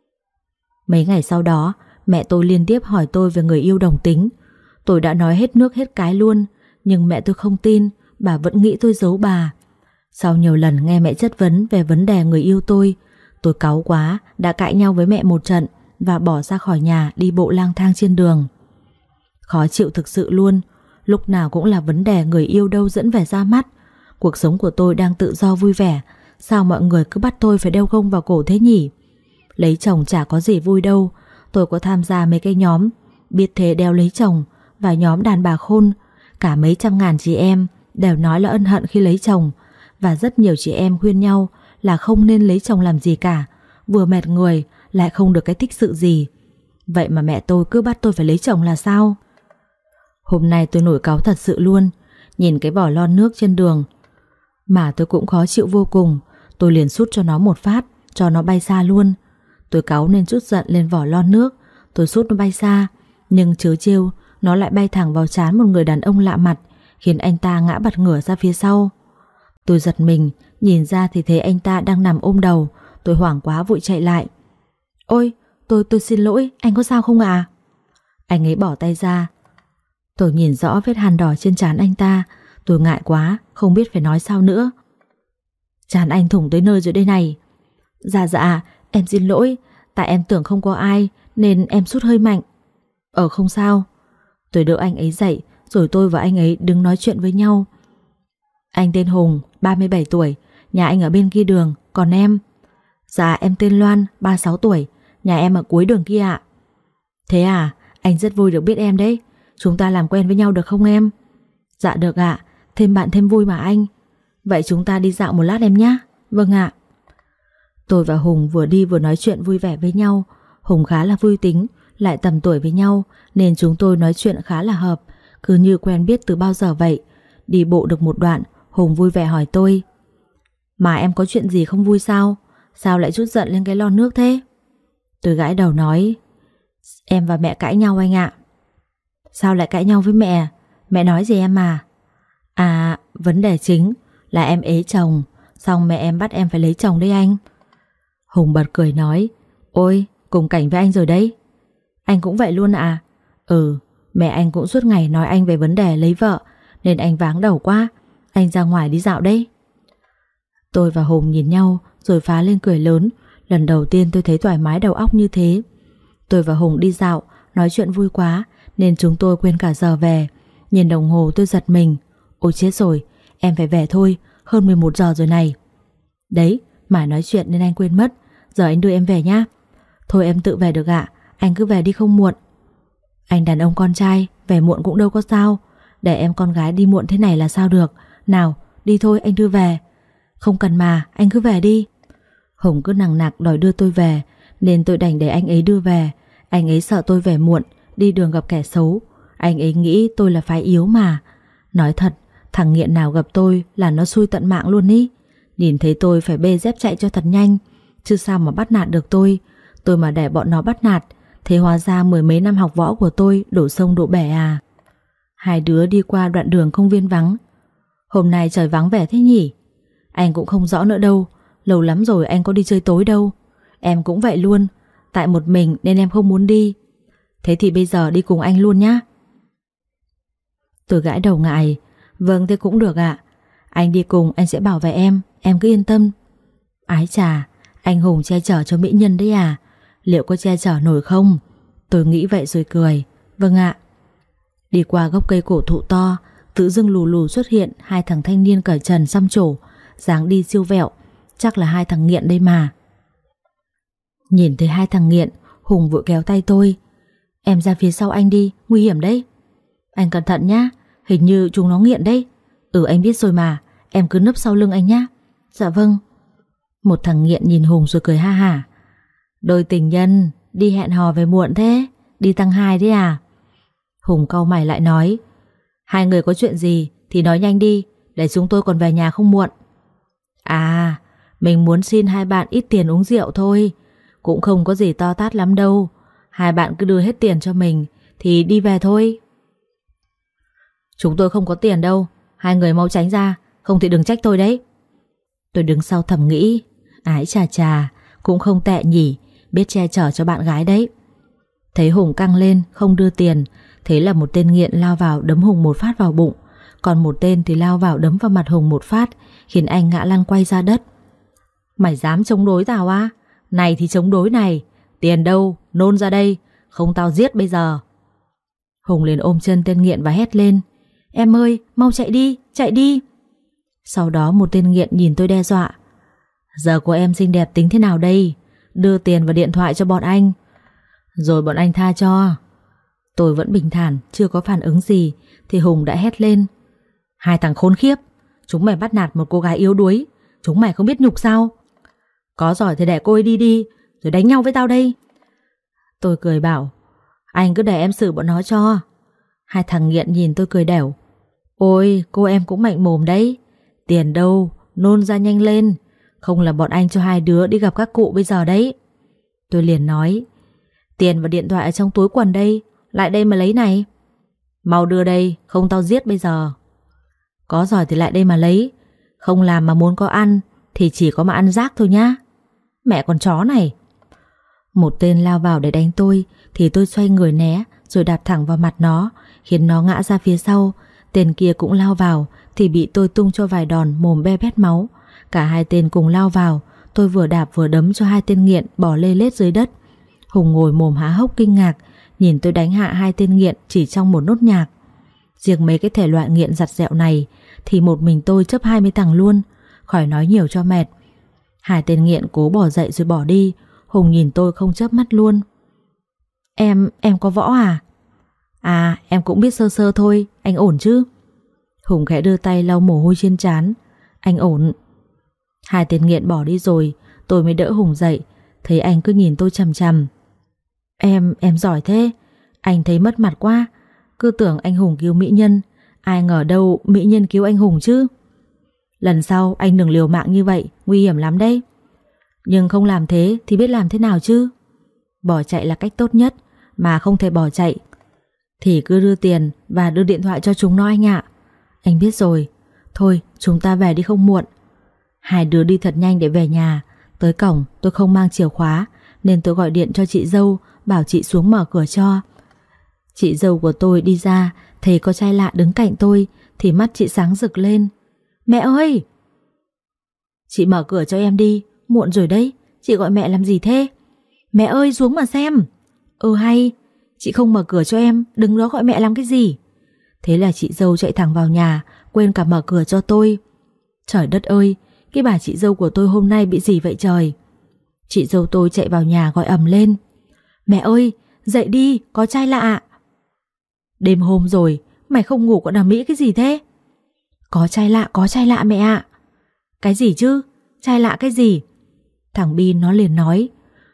Mấy ngày sau đó, mẹ tôi liên tiếp hỏi tôi về người yêu đồng tính. Tôi đã nói hết nước hết cái luôn, nhưng mẹ tôi không tin. Bà vẫn nghĩ tôi giấu bà. Sau nhiều lần nghe mẹ chất vấn về vấn đề người yêu tôi cáu quá, đã cãi nhau với mẹ một trận và bỏ ra khỏi nhà đi bộ lang thang trên đường. Khó chịu thực sự luôn. Lúc nào cũng là vấn đề người yêu đâu dẫn về ra mắt. Cuộc sống của tôi đang tự do vui vẻ, sao mọi người cứ bắt tôi phải đeo gông vào cổ thế nhỉ? Lấy chồng chả có gì vui đâu. Tôi có tham gia mấy cái nhóm biết thế đeo lấy chồng và nhóm đàn bà khôn. Cả mấy trăm ngàn chị em đều nói là ân hận khi lấy chồng. Và rất nhiều chị em khuyên nhau là không nên lấy chồng làm gì cả. Vừa mệt người lại không được cái thích sự gì. Vậy mà mẹ tôi cứ bắt tôi phải lấy chồng là sao? Hôm nay tôi nổi cáu thật sự luôn. nhìn cái vỏ lon nước trên đường. Mà tôi cũng khó chịu vô cùng. Tôi liền sút cho nó một phát, cho nó bay xa luôn. Tôi cáu nên trút giận lên vỏ lon nước. Tôi sút nó bay xa, nhưng chớ trêu, nó lại bay thẳng vào trán một người đàn ông lạ mặt, khiến anh ta ngã bật ngửa ra phía sau. Tôi giật mình, nhìn ra thì thấy anh ta đang nằm ôm đầu. Tôi hoảng quá vội chạy lại. Ôi, tôi xin lỗi, anh có sao không ạ? Anh ấy bỏ tay ra. Tôi nhìn rõ vết hằn đỏ trên trán anh ta. Tôi ngại quá, không biết phải nói sao nữa. Trán anh thủng tới nơi rồi đây này. Dạ, em xin lỗi, tại em tưởng không có ai nên em sút hơi mạnh. Không sao. Tôi đỡ anh ấy dậy, rồi tôi và anh ấy đứng nói chuyện với nhau. Anh tên Hùng, 37 tuổi, nhà anh ở bên kia đường, còn em? Dạ em tên Loan, 36 tuổi, nhà em ở cuối đường kia ạ. Thế à, anh rất vui được biết em đấy. Chúng ta làm quen với nhau được không em? Dạ được ạ, thêm bạn thêm vui mà anh. Vậy chúng ta đi dạo một lát em nhé. Vâng ạ. Tôi và Hùng vừa đi vừa nói chuyện vui vẻ với nhau. Hùng khá là vui tính, lại tầm tuổi với nhau, nên chúng tôi nói chuyện khá là hợp, cứ như quen biết từ bao giờ vậy. Đi bộ được một đoạn, Hùng vui vẻ hỏi tôi: Mà em có chuyện gì không vui sao? Sao lại trút giận lên cái lon nước thế? Tôi gãi đầu nói: Em và mẹ cãi nhau anh ạ. Sao lại cãi nhau với mẹ? Mẹ nói gì em à? À, vấn đề chính là em ế chồng, xong mẹ em bắt em phải lấy chồng đấy anh. Hùng bật cười nói: Ôi, cùng cảnh với anh rồi đấy. Anh cũng vậy luôn à? Mẹ anh cũng suốt ngày nói anh về vấn đề lấy vợ, nên anh váng đầu quá. Anh ra ngoài đi dạo đấy. Tôi và Hùng nhìn nhau rồi phá lên cười lớn. Lần đầu tiên tôi thấy thoải mái đầu óc như thế. Tôi và Hùng đi dạo, nói chuyện vui quá, nên chúng tôi quên cả giờ về. Nhìn đồng hồ tôi giật mình. Ôi chết rồi, em phải về thôi, hơn 11 giờ rồi này. Đấy, mãi nói chuyện nên anh quên mất. Giờ anh đưa em về nhá. Thôi em tự về được ạ, anh cứ về đi không muộn. Anh đàn ông con trai, về muộn cũng đâu có sao. Để em con gái đi muộn thế này là sao được. Nào, đi thôi anh đưa về. Không cần mà, anh cứ về đi. Hùng cứ nằng nặc đòi đưa tôi về, nên tôi đành để anh ấy đưa về. Anh ấy sợ tôi về muộn, đi đường gặp kẻ xấu. Anh ấy nghĩ tôi là phái yếu mà. Nói thật, thằng nghiện nào gặp tôi là nó xui tận mạng luôn ý. Nhìn thấy tôi phải bê dép chạy cho thật nhanh, chứ sao mà bắt nạt được tôi. Tôi mà để bọn nó bắt nạt, thế hóa ra mười mấy năm học võ của tôi đổ sông đổ bể à. Hai đứa đi qua đoạn đường công viên vắng. Hôm nay trời vắng vẻ thế nhỉ? Anh cũng không rõ nữa đâu. Lâu lắm rồi anh có đi chơi tối đâu. Em cũng vậy luôn. Tại một mình nên em không muốn đi. Thế thì bây giờ đi cùng anh luôn nhá. Tôi gãi đầu ngại. Vâng thế cũng được ạ. Anh đi cùng anh sẽ bảo vệ em cứ yên tâm. Ái chà, anh Hùng che chở cho mỹ nhân đấy à? Liệu có che chở nổi không? Tôi nghĩ vậy rồi cười. Vâng ạ. Đi qua gốc cây cổ thụ to, tự dưng lù lù xuất hiện hai thằng thanh niên cởi trần xăm trổ, dáng đi siêu vẹo. Chắc là hai thằng nghiện đây mà. Nhìn thấy hai thằng nghiện, Hùng vội kéo tay tôi. Em ra phía sau anh đi, nguy hiểm đấy. Anh cẩn thận nhá, hình như chúng nó nghiện đấy. Anh biết rồi mà, em cứ nấp sau lưng anh nhá. Dạ vâng. Một thằng nghiện nhìn Hùng rồi cười ha hả. Đôi tình nhân đi hẹn hò về muộn thế, đi tăng 2 đấy à? Hùng cau mày lại nói: Hai người có chuyện gì thì nói nhanh đi, để chúng tôi còn về nhà không muộn. À, mình muốn xin hai bạn ít tiền uống rượu thôi, cũng không có gì to tát lắm đâu. Hai bạn cứ đưa hết tiền cho mình thì đi về thôi. Chúng tôi không có tiền đâu, hai người mau tránh ra, không thì đừng trách tôi đấy. Tôi đứng sau thầm nghĩ, ái chà chà, cũng không tệ nhỉ, biết che chở cho bạn gái đấy. Thấy Hùng căng lên không đưa tiền, thế là một tên nghiện lao vào đấm Hùng một phát vào bụng, còn một tên thì lao vào đấm vào mặt Hùng một phát, khiến anh ngã lăn quay ra đất. Mày dám chống đối tao á? Này thì chống đối này, tiền đâu, nôn ra đây, không tao giết bây giờ. Hùng liền ôm chân tên nghiện và hét lên: Em ơi, mau chạy đi, chạy đi. Sau đó một tên nghiện nhìn tôi đe dọa: Giờ của em xinh đẹp tính thế nào đây? Đưa tiền và điện thoại cho bọn anh, rồi bọn anh tha cho. Tôi vẫn bình thản, chưa có phản ứng gì, thì Hùng đã hét lên: Hai thằng khốn khiếp, chúng mày bắt nạt một cô gái yếu đuối, chúng mày không biết nhục sao? Có giỏi thì để cô ấy đi đi, rồi đánh nhau với tao đây. Tôi cười bảo: Anh cứ để em xử bọn nó cho. Hai thằng nghiện nhìn tôi cười đẻo: Ôi, cô em cũng mạnh mồm đấy. Tiền đâu, nôn ra nhanh lên. Không là bọn anh cho hai đứa đi gặp các cụ bây giờ đấy. Tôi liền nói, tiền và điện thoại ở trong túi quần đây, lại đây mà lấy này. Mau đưa đây, không tao giết bây giờ. Có giỏi thì lại đây mà lấy. Không làm mà muốn có ăn thì chỉ có mà ăn rác thôi nhá. Mẹ con chó này. Một tên lao vào để đánh tôi thì tôi xoay người né rồi đạp thẳng vào mặt nó, khiến nó ngã ra phía sau. Tên kia cũng lao vào thì bị tôi tung cho vài đòn, mồm be bét máu. Cả hai tên cùng lao vào, tôi vừa đạp vừa đấm cho hai tên nghiện bỏ lê lết dưới đất. Hùng ngồi mồm há hốc kinh ngạc, nhìn tôi đánh hạ hai tên nghiện chỉ trong một nốt nhạc. Riêng mấy cái thể loại nghiện giặt dẹo này thì một mình tôi chấp 20 thằng luôn, khỏi nói nhiều cho mệt. Hai tên nghiện cố bỏ dậy rồi bỏ đi. Hùng nhìn tôi không chớp mắt luôn. Em có võ à? À, em cũng biết sơ sơ thôi, anh ổn chứ? Hùng khẽ đưa tay lau mồ hôi trên trán. Anh ổn. Hai tên nghiện bỏ đi rồi, tôi mới đỡ Hùng dậy. Thấy anh cứ nhìn tôi chằm chằm. Em giỏi thế. Anh thấy mất mặt quá. Cứ tưởng anh Hùng cứu mỹ nhân, ai ngờ đâu mỹ nhân cứu anh Hùng chứ. Lần sau anh đừng liều mạng như vậy, nguy hiểm lắm đấy. Nhưng không làm thế thì biết làm thế nào chứ? Bỏ chạy là cách tốt nhất, mà không thể bỏ chạy thì cứ đưa tiền và đưa điện thoại cho chúng nó anh ạ. Anh biết rồi. Thôi chúng ta về đi không muộn. Hai đứa đi thật nhanh để về nhà. Tới cổng tôi không mang chìa khóa nên tôi gọi điện cho chị dâu, bảo chị xuống mở cửa cho. Chị dâu của tôi đi ra thấy có trai lạ đứng cạnh tôi thì mắt chị sáng rực lên. Mẹ ơi! Chị mở cửa cho em đi, muộn rồi đấy. Chị gọi mẹ làm gì thế? Mẹ ơi, xuống mà xem. Hay, chị không mở cửa cho em, đứng đó gọi mẹ làm cái gì? Thế là chị dâu chạy thẳng vào nhà, quên cả mở cửa cho tôi. Trời đất ơi, cái bà chị dâu của tôi hôm nay bị gì vậy trời? Chị dâu tôi chạy vào nhà gọi ầm lên. Mẹ ơi, dậy đi, có trai lạ. Đêm hôm rồi, mày không ngủ còn nằm mỹ cái gì thế? Có trai lạ mẹ ạ. Cái gì chứ? Trai lạ cái gì? Thằng Bin nó liền nói.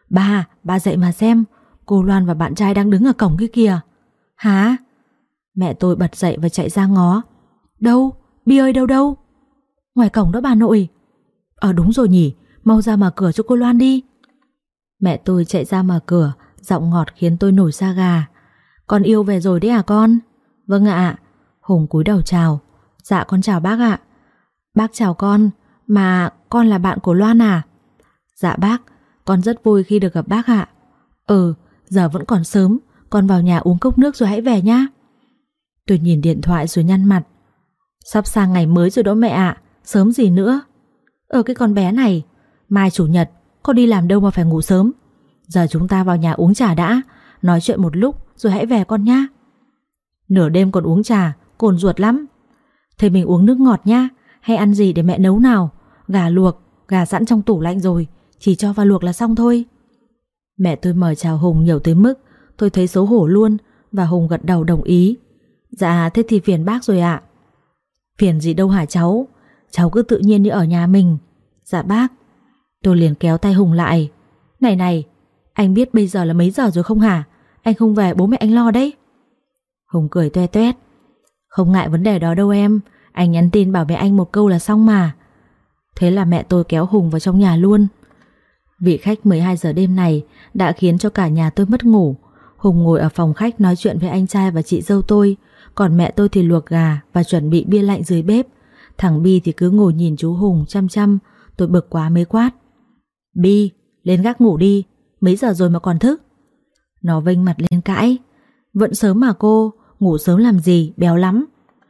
Ba dậy mà xem, cô Loan và bạn trai đang đứng ở cổng kia kìa. Hả? Mẹ tôi bật dậy và chạy ra ngó. Đâu? Bi ơi, đâu? Ngoài cổng đó bà nội. Đúng rồi nhỉ, mau ra mở cửa cho cô Loan đi. Mẹ tôi chạy ra mở cửa, giọng ngọt khiến tôi nổi da gà. Con yêu về rồi đấy à con? Vâng ạ. Hùng cúi đầu chào. Dạ con chào bác ạ. Bác chào con, mà con là bạn của Loan à? Dạ bác, con rất vui khi được gặp bác ạ. Giờ vẫn còn sớm, con vào nhà uống cốc nước rồi hãy về nhá. Tôi nhìn điện thoại rồi nhăn mặt. Sắp sang ngày mới rồi đó mẹ ạ, sớm gì nữa. Cái con bé này, mai chủ nhật, con đi làm đâu mà phải ngủ sớm. Giờ chúng ta vào nhà uống trà đã, nói chuyện một lúc rồi hãy về con nhá. Nửa đêm còn uống trà, cồn ruột lắm. Thế mình uống nước ngọt nhá, hay ăn gì để mẹ nấu nào? Gà luộc, gà sẵn trong tủ lạnh rồi, chỉ cho vào luộc là xong thôi. Mẹ tôi mời chào Hùng nhiều tới mức tôi thấy xấu hổ luôn, và Hùng gật đầu đồng ý. Dạ thế thì phiền bác rồi ạ. Phiền gì đâu hả cháu? Cháu cứ tự nhiên như ở nhà mình. Dạ bác. Tôi liền kéo tay Hùng lại. Này, anh biết bây giờ là mấy giờ rồi không hả? Anh không về bố mẹ anh lo đấy. Hùng cười toe toét. Không ngại vấn đề đó đâu em, anh nhắn tin bảo mẹ anh một câu là xong mà. Thế là mẹ tôi kéo Hùng vào trong nhà luôn. Vị khách 12 giờ đêm này đã khiến cho cả nhà tôi mất ngủ. Hùng ngồi ở phòng khách nói chuyện với anh trai và chị dâu tôi, còn mẹ tôi thì luộc gà và chuẩn bị bia lạnh dưới bếp. Thằng Bi thì cứ ngồi nhìn chú Hùng chăm chăm. Tôi bực quá mới quát. Bi, lên gác ngủ đi, mấy giờ rồi mà còn thức? Nó vênh mặt lên cãi. Vẫn sớm mà cô, ngủ sớm làm gì, béo lắm.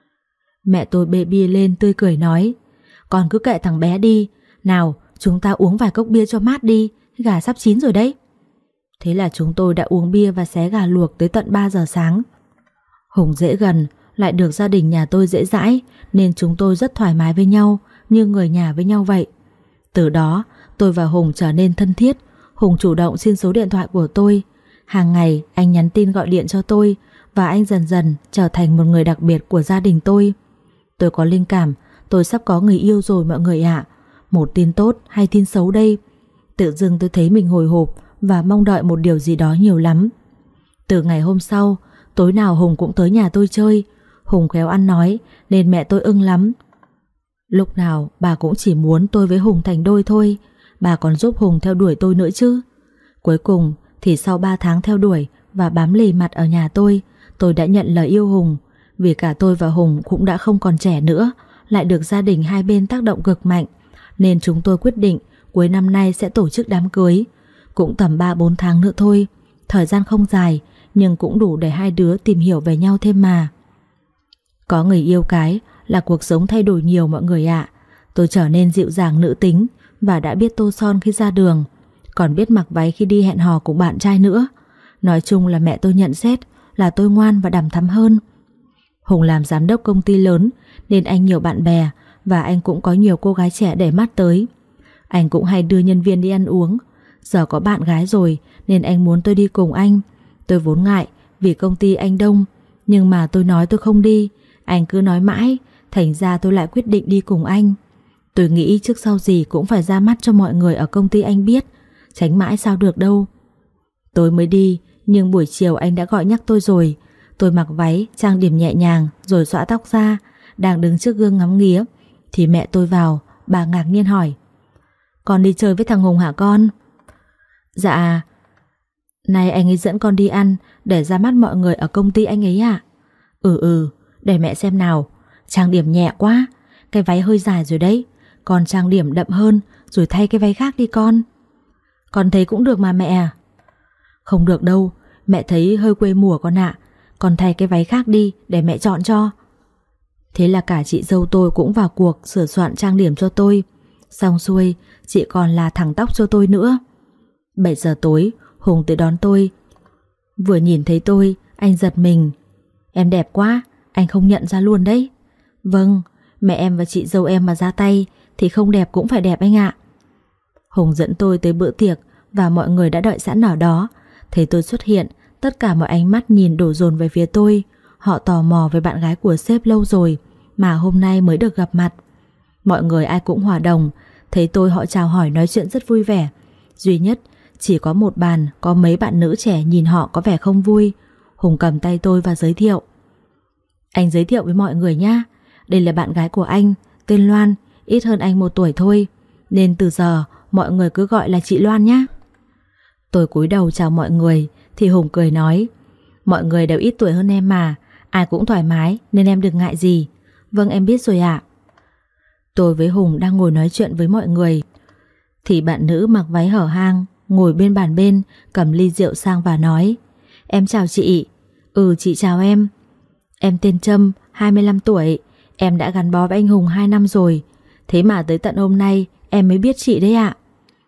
Mẹ tôi bê bia lên tươi cười nói. Con cứ kệ thằng bé đi. Nào, chúng ta uống vài cốc bia cho mát đi, gà sắp chín rồi đấy. Thế là chúng tôi đã uống bia và xé gà luộc tới tận 3 giờ sáng. Hùng dễ gần, lại được gia đình nhà tôi dễ dãi, nên chúng tôi rất thoải mái với nhau, như người nhà với nhau vậy. Từ đó, tôi và Hùng trở nên thân thiết. Hùng chủ động xin số điện thoại của tôi. Hàng ngày anh nhắn tin gọi điện cho tôi, và anh dần dần trở thành một người đặc biệt của gia đình tôi. Tôi có linh cảm tôi sắp có người yêu rồi mọi người ạ. Một tin tốt hay tin xấu đây? Tự dưng tôi thấy mình hồi hộp và mong đợi một điều gì đó nhiều lắm. Từ ngày hôm sau, tối nào Hùng cũng tới nhà tôi chơi. Hùng khéo ăn nói nên mẹ tôi ưng lắm. Lúc nào bà cũng chỉ muốn tôi với Hùng thành đôi thôi. Bà còn giúp Hùng theo đuổi tôi nữa chứ. Cuối cùng thì sau 3 tháng theo đuổi và bám lì mặt ở nhà tôi đã nhận lời yêu Hùng. Vì cả tôi và Hùng cũng đã không còn trẻ nữa, lại được gia đình hai bên tác động cực mạnh, nên chúng tôi quyết định cuối năm nay sẽ tổ chức đám cưới. Cũng tầm 3-4 tháng nữa thôi. Thời gian không dài, nhưng cũng đủ để hai đứa tìm hiểu về nhau thêm mà. Có người yêu cái là cuộc sống thay đổi nhiều mọi người ạ. Tôi trở nên dịu dàng nữ tính và đã biết tô son khi ra đường, còn biết mặc váy khi đi hẹn hò cùng bạn trai nữa. Nói chung là mẹ tôi nhận xét là tôi ngoan và đằm thắm hơn. Hùng làm giám đốc công ty lớn nên anh nhiều bạn bè và anh cũng có nhiều cô gái trẻ để mắt tới. Anh cũng hay đưa nhân viên đi ăn uống. Giờ có bạn gái rồi nên anh muốn tôi đi cùng anh. Tôi vốn ngại vì công ty anh đông, nhưng mà tôi nói tôi không đi. Anh cứ nói mãi, thành ra tôi lại quyết định đi cùng anh. Tôi nghĩ trước sau gì cũng phải ra mắt cho mọi người ở công ty anh biết, tránh mãi sao được đâu. Tôi mới đi, nhưng buổi chiều anh đã gọi nhắc tôi rồi. Tôi mặc váy, trang điểm nhẹ nhàng rồi xõa tóc ra, đang đứng trước gương ngắm nghía thì mẹ tôi vào. Bà ngạc nhiên hỏi: "Con đi chơi với thằng Hùng hả con?" "Dạ, nay anh ấy dẫn con đi ăn để ra mắt mọi người ở công ty anh ấy ạ." Để mẹ xem nào. Trang điểm nhẹ quá, cái váy hơi dài rồi đấy. Con trang điểm đậm hơn rồi thay cái váy khác đi con." "Con thấy cũng được mà mẹ à." "Không được đâu, mẹ thấy hơi quê mùa con ạ. Con thay cái váy khác đi để mẹ chọn cho." Thế là cả chị dâu tôi cũng vào cuộc sửa soạn trang điểm cho tôi. Xong xuôi, chị còn là thẳng tóc cho tôi nữa. 7 giờ tối, Hùng tới đón tôi. Vừa nhìn thấy tôi, anh giật mình. "Em đẹp quá, anh không nhận ra luôn đấy." "Vâng, mẹ em và chị dâu em mà ra tay thì không đẹp cũng phải đẹp anh ạ." Hùng dẫn tôi tới bữa tiệc và mọi người đã đợi sẵn ở đó. Thấy tôi xuất hiện, tất cả mọi ánh mắt nhìn đổ dồn về phía tôi. Họ tò mò về bạn gái của sếp lâu rồi mà hôm nay mới được gặp mặt. Mọi người ai cũng hòa đồng, thấy tôi họ chào hỏi nói chuyện rất vui vẻ. Duy nhất chỉ có một bàn có mấy bạn nữ trẻ nhìn họ có vẻ không vui. Hùng cầm tay tôi và giới thiệu: "Anh giới thiệu với mọi người nhá, đây là bạn gái của anh, tên Loan, ít hơn anh 1 tuổi thôi, nên từ giờ mọi người cứ gọi là chị Loan nhá." Tôi cúi đầu chào mọi người thì Hùng cười nói: "Mọi người đều ít tuổi hơn em mà, ai cũng thoải mái nên em đừng ngại gì." "Vâng, em biết rồi ạ." Tôi với Hùng đang ngồi nói chuyện với mọi người thì bạn nữ mặc váy hở hang ngồi bên bàn bên cầm ly rượu sang và nói: "Em chào chị." Chị chào em." "Em tên Trâm, 25 tuổi. Em đã gắn bó với anh Hùng 2 năm rồi. Thế mà tới tận hôm nay em mới biết chị đấy ạ."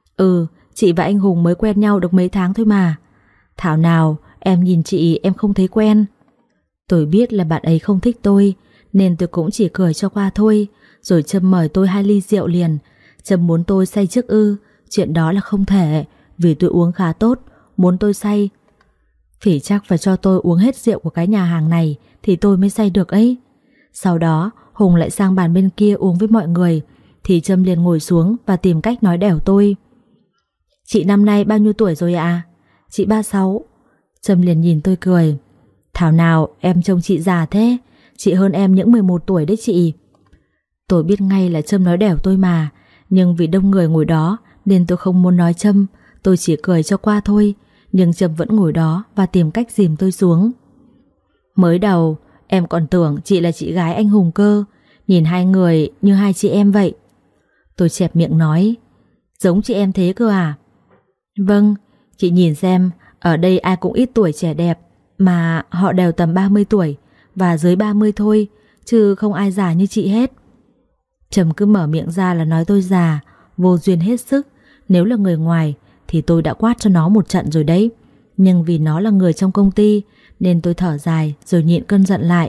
Chị và anh Hùng mới quen nhau được mấy tháng thôi mà." "Thảo nào em nhìn chị em không thấy quen." Tôi biết là bạn ấy không thích tôi nên tôi cũng chỉ cười cho qua thôi. Rồi Trâm mời tôi 2 ly rượu liền. Trâm muốn tôi say trước chuyện đó là không thể, vì tôi uống khá tốt. Muốn tôi say thì chắc phải cho tôi uống hết rượu của cái nhà hàng này thì tôi mới say được ấy. Sau đó Hùng lại sang bàn bên kia uống với mọi người thì Trâm liền ngồi xuống và tìm cách nói đẻo tôi: "Chị năm nay bao nhiêu tuổi rồi ạ?" "Chị 36." Trâm liền nhìn tôi cười: "Thảo nào em trông chị già thế, chị hơn em những 11 tuổi đấy chị." Tôi biết ngay là Trâm nói đẻo tôi mà, nhưng vì đông người ngồi đó nên tôi không muốn nói Trâm. Tôi chỉ cười cho qua thôi, nhưng Trâm vẫn ngồi đó và tìm cách dìm tôi xuống. "Mới đầu em còn tưởng chị là chị gái anh Hùng cơ, nhìn hai người như hai chị em vậy." Tôi chẹp miệng nói: "Giống chị em thế cơ à?" "Vâng, chị nhìn xem, ở đây ai cũng ít tuổi trẻ đẹp, mà họ đều tầm 30 tuổi và dưới 30 thôi, chứ không ai già như chị hết." Trâm cứ mở miệng ra là nói tôi già, vô duyên hết sức. Nếu là người ngoài thì tôi đã quát cho nó một trận rồi đấy, nhưng vì nó là người trong công ty nên tôi thở dài rồi nhịn cơn giận lại: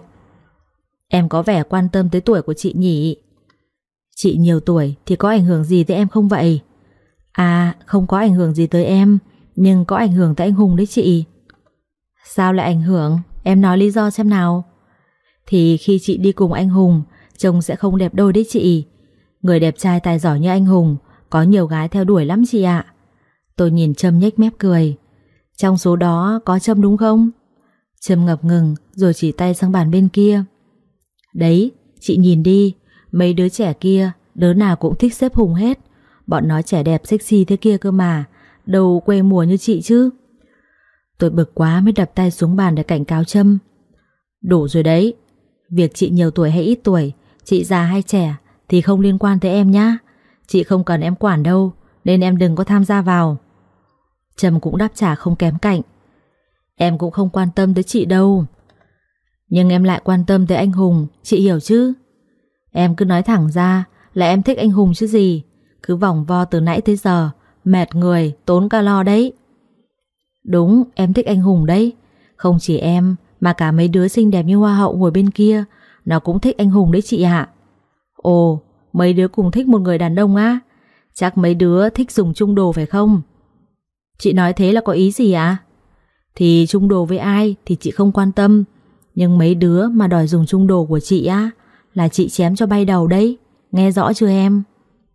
"Em có vẻ quan tâm tới tuổi của chị nhỉ?" "Chị nhiều tuổi thì có ảnh hưởng gì tới em không vậy?" "À, không có ảnh hưởng gì tới em, nhưng có ảnh hưởng tới anh Hùng đấy chị." "Sao lại ảnh hưởng? Em nói lý do xem nào." "Thì khi chị đi cùng anh Hùng, trông sẽ không đẹp đôi đấy chị. Người đẹp trai tài giỏi như anh Hùng có nhiều gái theo đuổi lắm chị ạ." Tôi nhìn Trâm nhếch mép cười: "Trong số đó có Trâm đúng không?" Trâm ngập ngừng rồi chỉ tay sang bàn bên kia: Đấy, chị nhìn đi, mấy đứa trẻ kia, đứa nào cũng thích xếp Hùng hết. Bọn nó trẻ đẹp sexy thế kia cơ mà, đâu quê mùa như chị chứ. Tôi bực quá mới đập tay xuống bàn để cảnh cáo Trâm. Đủ rồi đấy, việc chị nhiều tuổi hay ít tuổi, chị già hay trẻ thì không liên quan tới em nhá. Chị không cần em quản đâu, nên em đừng có tham gia vào. Trâm cũng đáp trả không kém cạnh. Em cũng không quan tâm tới chị đâu, nhưng em lại quan tâm tới anh Hùng, chị hiểu chứ? Em cứ nói thẳng ra là em thích anh Hùng chứ gì. Cứ vòng vo từ nãy tới giờ, mệt người, tốn calo đấy. Đúng, em thích anh Hùng đấy. Không chỉ em, mà cả mấy đứa xinh đẹp như hoa hậu ngồi bên kia, nó cũng thích anh Hùng đấy chị ạ. Ồ, mấy đứa cùng thích một người đàn ông á? Chắc mấy đứa thích dùng chung đồ phải không? Chị nói thế là có ý gì ạ? Thì chung đồ với ai thì chị không quan tâm, nhưng mấy đứa mà đòi dùng chung đồ của chị á, là chị chém cho bay đầu đấy. Nghe rõ chưa em?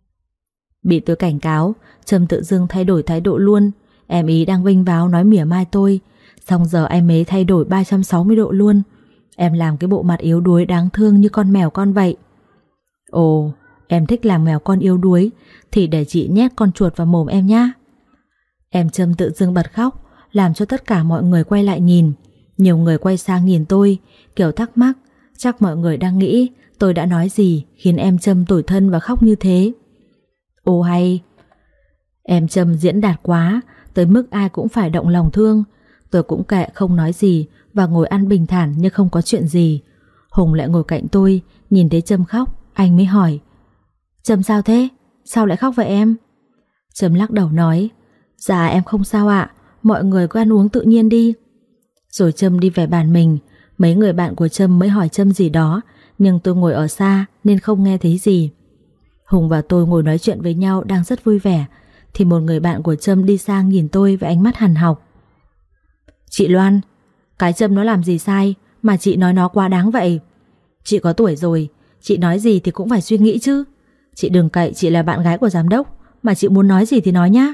Bị tôi cảnh cáo, Trâm tự dưng thay đổi thái độ luôn. Em ý đang vênh váo nói mỉa mai tôi, xong giờ em ấy thay đổi 360 độ luôn. Em làm cái bộ mặt yếu đuối đáng thương như con mèo con vậy. Ồ, em thích làm mèo con yếu đuối thì để chị nhét con chuột vào mồm em nhá. Em Trâm tự dưng bật khóc, làm cho tất cả mọi người quay lại nhìn. Nhiều người quay sang nhìn tôi, kiểu thắc mắc, chắc mọi người đang nghĩ tôi đã nói gì khiến em Trâm tủi thân và khóc như thế. Ồ hay, em Trâm diễn đạt quá, tới mức ai cũng phải động lòng thương. Tôi cũng kệ không nói gì và ngồi ăn bình thản như không có chuyện gì. Hùng lại ngồi cạnh tôi, nhìn thấy Trâm khóc, anh mới hỏi: Trâm sao thế? Sao lại khóc vậy em? Trâm lắc đầu nói: Dạ em không sao ạ, mọi người cứ ăn uống tự nhiên đi. Rồi Trâm đi về bàn mình. Mấy người bạn của Trâm mới hỏi Trâm gì đó, nhưng tôi ngồi ở xa nên không nghe thấy gì. Hùng và tôi ngồi nói chuyện với nhau đang rất vui vẻ, thì một người bạn của Trâm đi sang nhìn tôi với ánh mắt hằn học. Chị Loan, cái Trâm nó làm gì sai mà chị nói nó quá đáng vậy? Chị có tuổi rồi, chị nói gì thì cũng phải suy nghĩ chứ. Chị đừng cậy chị là bạn gái của giám đốc, mà chị muốn nói gì thì nói nhá.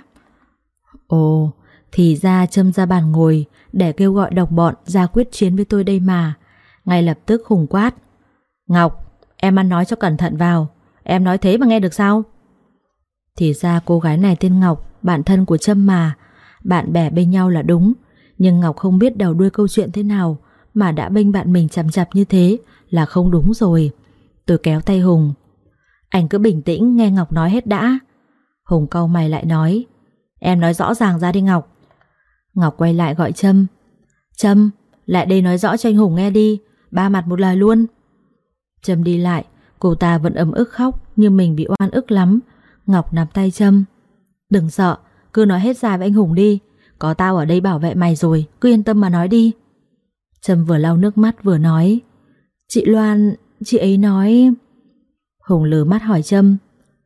Ồ, thì ra Trâm ra bàn ngồi để kêu gọi đồng bọn ra quyết chiến với tôi đây mà. Ngay lập tức Hùng quát: Ngọc, em ăn nói cho cẩn thận vào. Em nói thế mà nghe được sao? Thì ra cô gái này tên Ngọc, bạn thân của Trâm mà. Bạn bè bên nhau là đúng, nhưng Ngọc không biết đầu đuôi câu chuyện thế nào mà đã bênh bạn mình chằm chằm như thế là không đúng rồi. Tôi kéo tay Hùng: Anh cứ bình tĩnh nghe Ngọc nói hết đã. Hùng cau mày lại nói: Em nói rõ ràng ra đi Ngọc. Ngọc quay lại gọi Trâm: Trâm, lại đây nói rõ cho anh Hùng nghe đi, ba mặt một lời luôn. Trâm đi lại, cô ta vẫn ấm ức khóc như mình bị oan ức lắm. Ngọc nắm tay Trâm: Đừng sợ, cứ nói hết ra với anh Hùng đi. Có tao ở đây bảo vệ mày rồi, cứ yên tâm mà nói đi. Trâm vừa lau nước mắt vừa nói: Chị Loan, chị ấy nói... Hùng lừ mắt hỏi Trâm: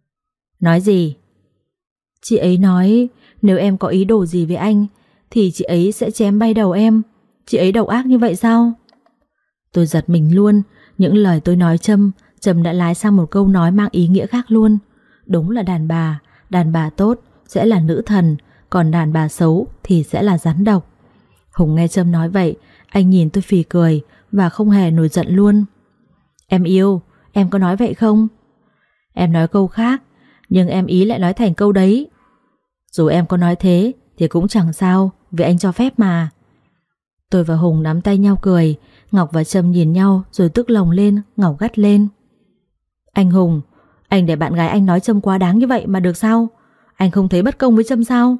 Nói gì? Chị ấy nói nếu em có ý đồ gì với anh thì chị ấy sẽ chém bay đầu em. Chị ấy độc ác như vậy sao? Tôi giật mình luôn. Những lời tôi nói Trâm đã lái sang một câu nói mang ý nghĩa khác luôn. Đúng là đàn bà tốt sẽ là nữ thần, còn đàn bà xấu thì sẽ là rắn độc. Hùng nghe Trâm nói vậy, anh nhìn tôi phì cười và không hề nổi giận luôn. Em yêu, em có nói vậy không? Em nói câu khác, nhưng em ý lại nói thành câu đấy. Dù em có nói thế thì cũng chẳng sao, vì anh cho phép mà. Tôi và Hùng nắm tay nhau cười. Ngọc và Trâm nhìn nhau rồi tức lồng lên. Ngọc gắt lên: Anh Hùng, anh để bạn gái anh nói Trâm quá đáng như vậy mà được sao? Anh không thấy bất công với Trâm sao?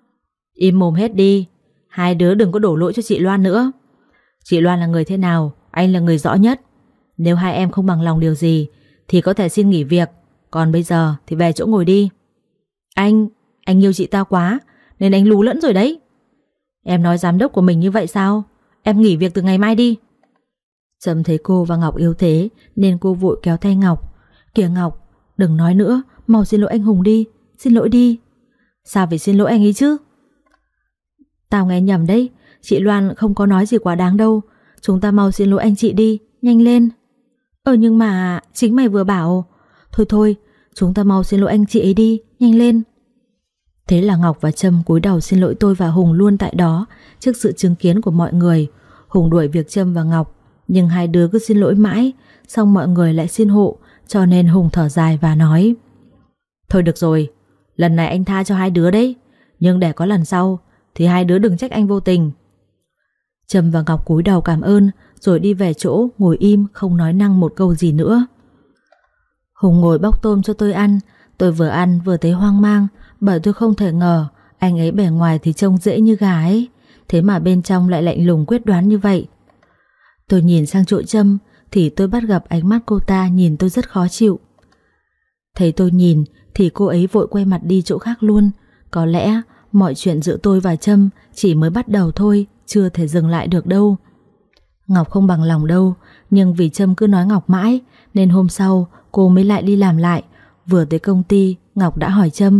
Im mồm hết đi. Hai đứa đừng có đổ lỗi cho chị Loan nữa. Chị Loan là người thế nào, anh là người rõ nhất. Nếu hai em không bằng lòng điều gì thì có thể xin nghỉ việc, còn bây giờ thì về chỗ ngồi đi. Anh yêu chị ta quá nên anh lú lẫn rồi đấy. Em nói giám đốc của mình như vậy sao? Em nghỉ việc từ ngày mai đi. Trâm thấy cô và Ngọc yếu thế nên cô vội kéo tay Ngọc: Kìa Ngọc, đừng nói nữa, mau xin lỗi anh Hùng đi. Xin lỗi đi. Sao phải xin lỗi anh ấy chứ? Tao nghe nhầm đấy, chị Loan không có nói gì quá đáng đâu. Chúng ta mau xin lỗi anh chị đi, nhanh lên. Nhưng mà chính mày vừa bảo. Thôi, chúng ta mau xin lỗi anh chị ấy đi, nhanh lên. Thế là Ngọc và Trâm cúi đầu xin lỗi tôi và Hùng luôn tại đó, trước sự chứng kiến của mọi người. Hùng đuổi việc Trâm và Ngọc, Nhưng hai đứa cứ xin lỗi mãi, xong mọi người lại xin hộ, cho nên Hùng thở dài và nói: Thôi được rồi, lần này anh tha cho hai đứa đấy, nhưng để có lần sau thì hai đứa đừng trách anh vô tình. Trâm và Ngọc cúi đầu cảm ơn rồi đi về chỗ ngồi im, không nói năng một câu gì nữa. Hùng ngồi bóc tôm cho tôi ăn. Tôi vừa ăn vừa thấy hoang mang, bởi tôi không thể ngờ anh ấy bề ngoài thì trông dễ như gà ấy, thế mà bên trong lại lạnh lùng quyết đoán như vậy. Tôi nhìn sang chỗ Trâm thì tôi bắt gặp ánh mắt cô ta nhìn tôi rất khó chịu. Thấy tôi nhìn thì cô ấy vội quay mặt đi chỗ khác luôn. Có lẽ mọi chuyện giữa tôi và Trâm chỉ mới bắt đầu thôi, chưa thể dừng lại được đâu. Ngọc không bằng lòng đâu, nhưng vì Trâm cứ nói Ngọc mãi nên hôm sau cô mới lại đi làm lại. Vừa tới công ty, Ngọc đã hỏi Trâm: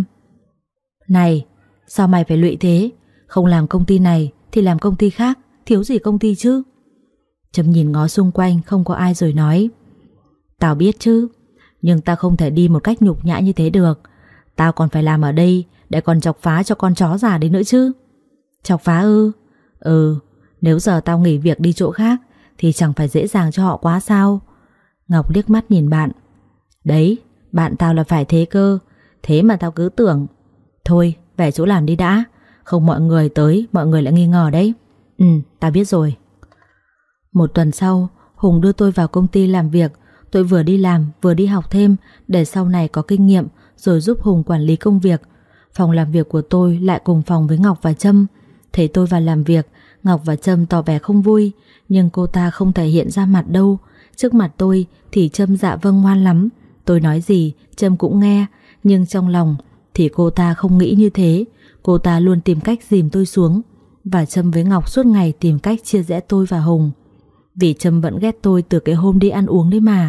Này, sao mày phải lụy thế? Không làm công ty này thì làm công ty khác, thiếu gì công ty chứ? Trâm nhìn ngó xung quanh không có ai rồi nói: Tao biết chứ, nhưng tao không thể đi một cách nhục nhã như thế được. Tao còn phải làm ở đây để còn chọc phá cho con chó già đấy nữa chứ. Chọc phá ư? Ừ, nếu giờ tao nghỉ việc đi chỗ khác thì chẳng phải dễ dàng cho họ quá sao? Ngọc liếc mắt nhìn bạn. Đấy, bạn tao là phải thế cơ, thế mà tao cứ tưởng. Thôi, về chỗ làm đi đã, không mọi người tới mọi người lại nghi ngờ đấy. Tao biết rồi. Một tuần sau, Hùng đưa tôi vào công ty làm việc. Tôi vừa đi làm vừa đi học thêm để sau này có kinh nghiệm rồi giúp Hùng quản lý công việc. Phòng làm việc của tôi lại cùng phòng với Ngọc và Trâm. Thấy tôi vào làm việc, Ngọc và Trâm tỏ vẻ không vui, nhưng cô ta không thể hiện ra mặt đâu. Trước mặt tôi thì Trâm dạ vâng ngoan lắm. Tôi nói gì Trâm cũng nghe, nhưng trong lòng thì cô ta không nghĩ như thế. Cô ta luôn tìm cách dìm tôi xuống. Và Trâm với Ngọc suốt ngày tìm cách chia rẽ tôi và Hùng. Vì Trâm vẫn ghét tôi từ cái hôm đi ăn uống đấy mà.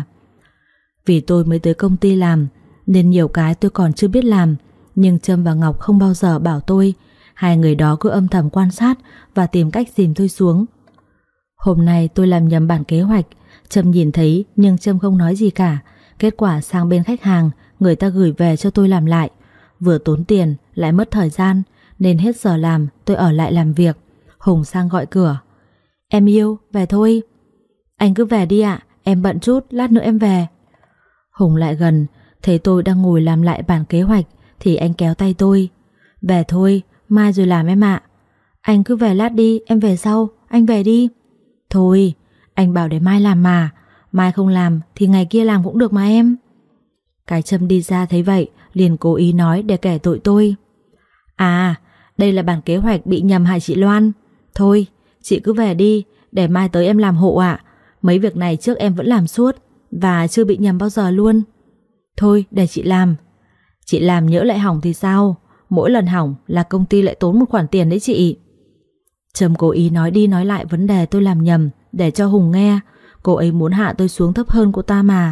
Vì tôi mới tới công ty làm nên nhiều cái tôi còn chưa biết làm. Nhưng Trâm và Ngọc không bao giờ bảo tôi. Hai người đó cứ âm thầm quan sát và tìm cách dìm tôi xuống. Hôm nay tôi làm nhầm bản kế hoạch. Trâm nhìn thấy nhưng Trâm không nói gì cả. Kết quả sang bên khách hàng, người ta gửi về cho tôi làm lại. Vừa tốn tiền lại mất thời gian, nên hết giờ làm tôi ở lại làm việc. Hùng sang gọi cửa. Em yêu, về thôi. Anh cứ về đi ạ, em bận chút, lát nữa em về. Hùng lại gần, thấy tôi đang ngồi làm lại bản kế hoạch thì anh kéo tay tôi. Về thôi, mai rồi làm em ạ. Anh cứ về lát đi, em về sau. Anh về đi. Thôi, anh bảo để mai làm mà. Mai không làm thì ngày kia làm cũng được mà em. Cái Trâm đi ra thấy vậy liền cố ý nói để kể tội tôi. À, đây là bản kế hoạch bị nhầm hả chị Loan? Thôi, chị cứ về đi, để mai tới em làm hộ ạ. Mấy việc này trước em vẫn làm suốt và chưa bị nhầm bao giờ luôn. Thôi, để chị làm. Chị làm nhỡ lại hỏng thì sao? Mỗi lần hỏng là công ty lại tốn một khoản tiền đấy chị. Trâm cố ý nói đi nói lại vấn đề tôi làm nhầm để cho Hùng nghe. Cô ấy muốn hạ tôi xuống thấp hơn cô ta mà.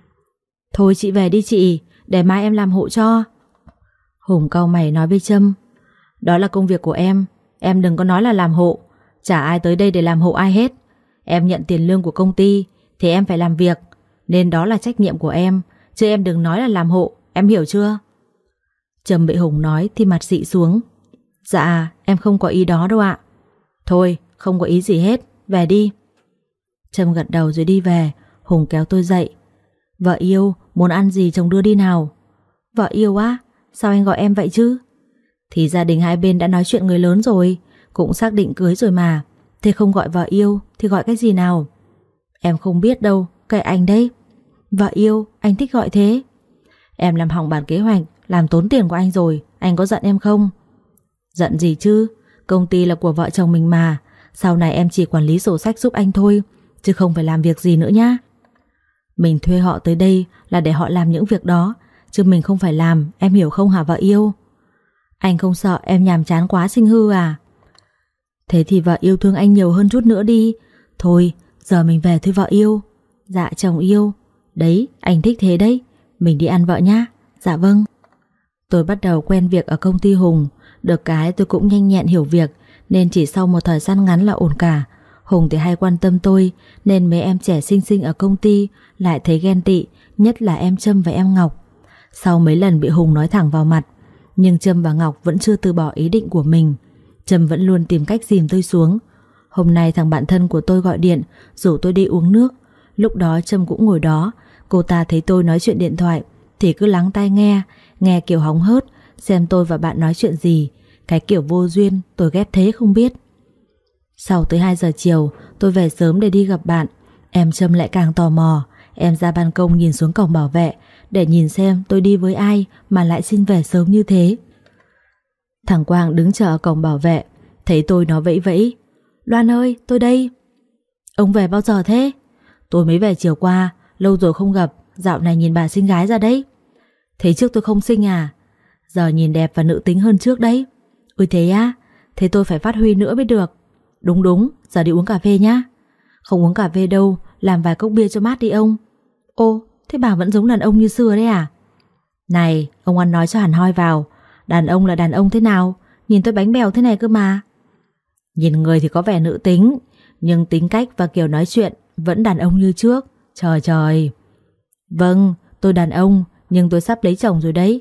Thôi chị về đi chị, để mai em làm hộ cho. Hùng cau mày nói với Trâm. Đó là công việc của em đừng có nói là làm hộ. Chả ai tới đây để làm hộ ai hết. Em nhận tiền lương của công ty thì em phải làm việc, nên đó là trách nhiệm của em. Chứ em đừng nói là làm hộ, em hiểu chưa? Trâm bị Hùng nói thì mặt xị xuống. Dạ, em không có ý đó đâu ạ. Thôi, không có ý gì hết, về đi. Trâm gật đầu rồi đi về. Hùng kéo tôi dậy. Vợ yêu, muốn ăn gì chồng đưa đi nào. Vợ yêu á? Sao anh gọi em vậy chứ? Thì gia đình hai bên đã nói chuyện người lớn rồi, cũng xác định cưới rồi mà. Thế không gọi vợ yêu thì gọi cái gì nào? Em không biết đâu, kệ anh đấy. Vợ yêu, anh thích gọi thế. Em làm hỏng bản kế hoạch, làm tốn tiền của anh rồi, anh có giận em không? Giận gì chứ, công ty là của vợ chồng mình mà. Sau này em chỉ quản lý sổ sách giúp anh thôi, chứ không phải làm việc gì nữa nhá. Mình thuê họ tới đây là để họ làm những việc đó, chứ mình không phải làm, em hiểu không hả vợ yêu? Anh không sợ em nhàm chán quá sinh hư à? Thế thì vợ yêu thương anh nhiều hơn chút nữa đi. Thôi, giờ mình về thôi vợ yêu. Dạ chồng yêu. Đấy, anh thích thế đấy. Mình đi ăn vợ nhá. Dạ vâng. Tôi bắt đầu quen việc ở công ty Hùng. Được cái tôi cũng nhanh nhẹn hiểu việc, nên chỉ sau một thời gian ngắn là ổn cả. Hùng thì hay quan tâm tôi, nên mấy em trẻ xinh xinh ở công ty lại thấy ghen tị, nhất là em Trâm và em Ngọc. Sau mấy lần bị Hùng nói thẳng vào mặt, nhưng Trâm và Ngọc vẫn chưa từ bỏ ý định của mình. Trâm vẫn luôn tìm cách dìm tôi xuống. Hôm nay thằng bạn thân của tôi gọi điện rủ tôi đi uống nước. Lúc đó Trâm cũng ngồi đó. Cô ta thấy tôi nói chuyện điện thoại thì cứ lắng tai nghe, nghe kiểu hóng hớt, xem tôi và bạn nói chuyện gì. Cái kiểu vô duyên tôi ghét thế không biết. Sau tới 2 giờ chiều tôi về sớm để đi gặp bạn. Em Trâm lại càng tò mò. Em ra ban công nhìn xuống cổng bảo vệ để nhìn xem tôi đi với ai mà lại xin về sớm như thế. Thằng Quang đứng chờ ở cổng bảo vệ. Thấy tôi nó vẫy vẫy: Loan ơi, tôi đây. Ông về bao giờ thế? Tôi mới về chiều qua, lâu rồi không gặp. Dạo này nhìn bà xinh gái ra đấy. Thấy trước tôi không xinh à? Giờ nhìn đẹp và nữ tính hơn trước đấy. Ôi thế á? Thế tôi phải phát huy nữa mới được. Đúng, giờ đi uống cà phê nhá. Không uống cà phê đâu, làm vài cốc bia cho mát đi ông. Ô, thế bà vẫn giống đàn ông như xưa đấy à? Này, ông ăn nói cho hẳn hoi vào. Đàn ông là đàn ông thế nào? Nhìn tôi bánh bèo thế này cơ mà. Nhìn người thì có vẻ nữ tính, nhưng tính cách và kiểu nói chuyện vẫn đàn ông như trước. Trời trời. Vâng, tôi đàn ông, nhưng tôi sắp lấy chồng rồi đấy.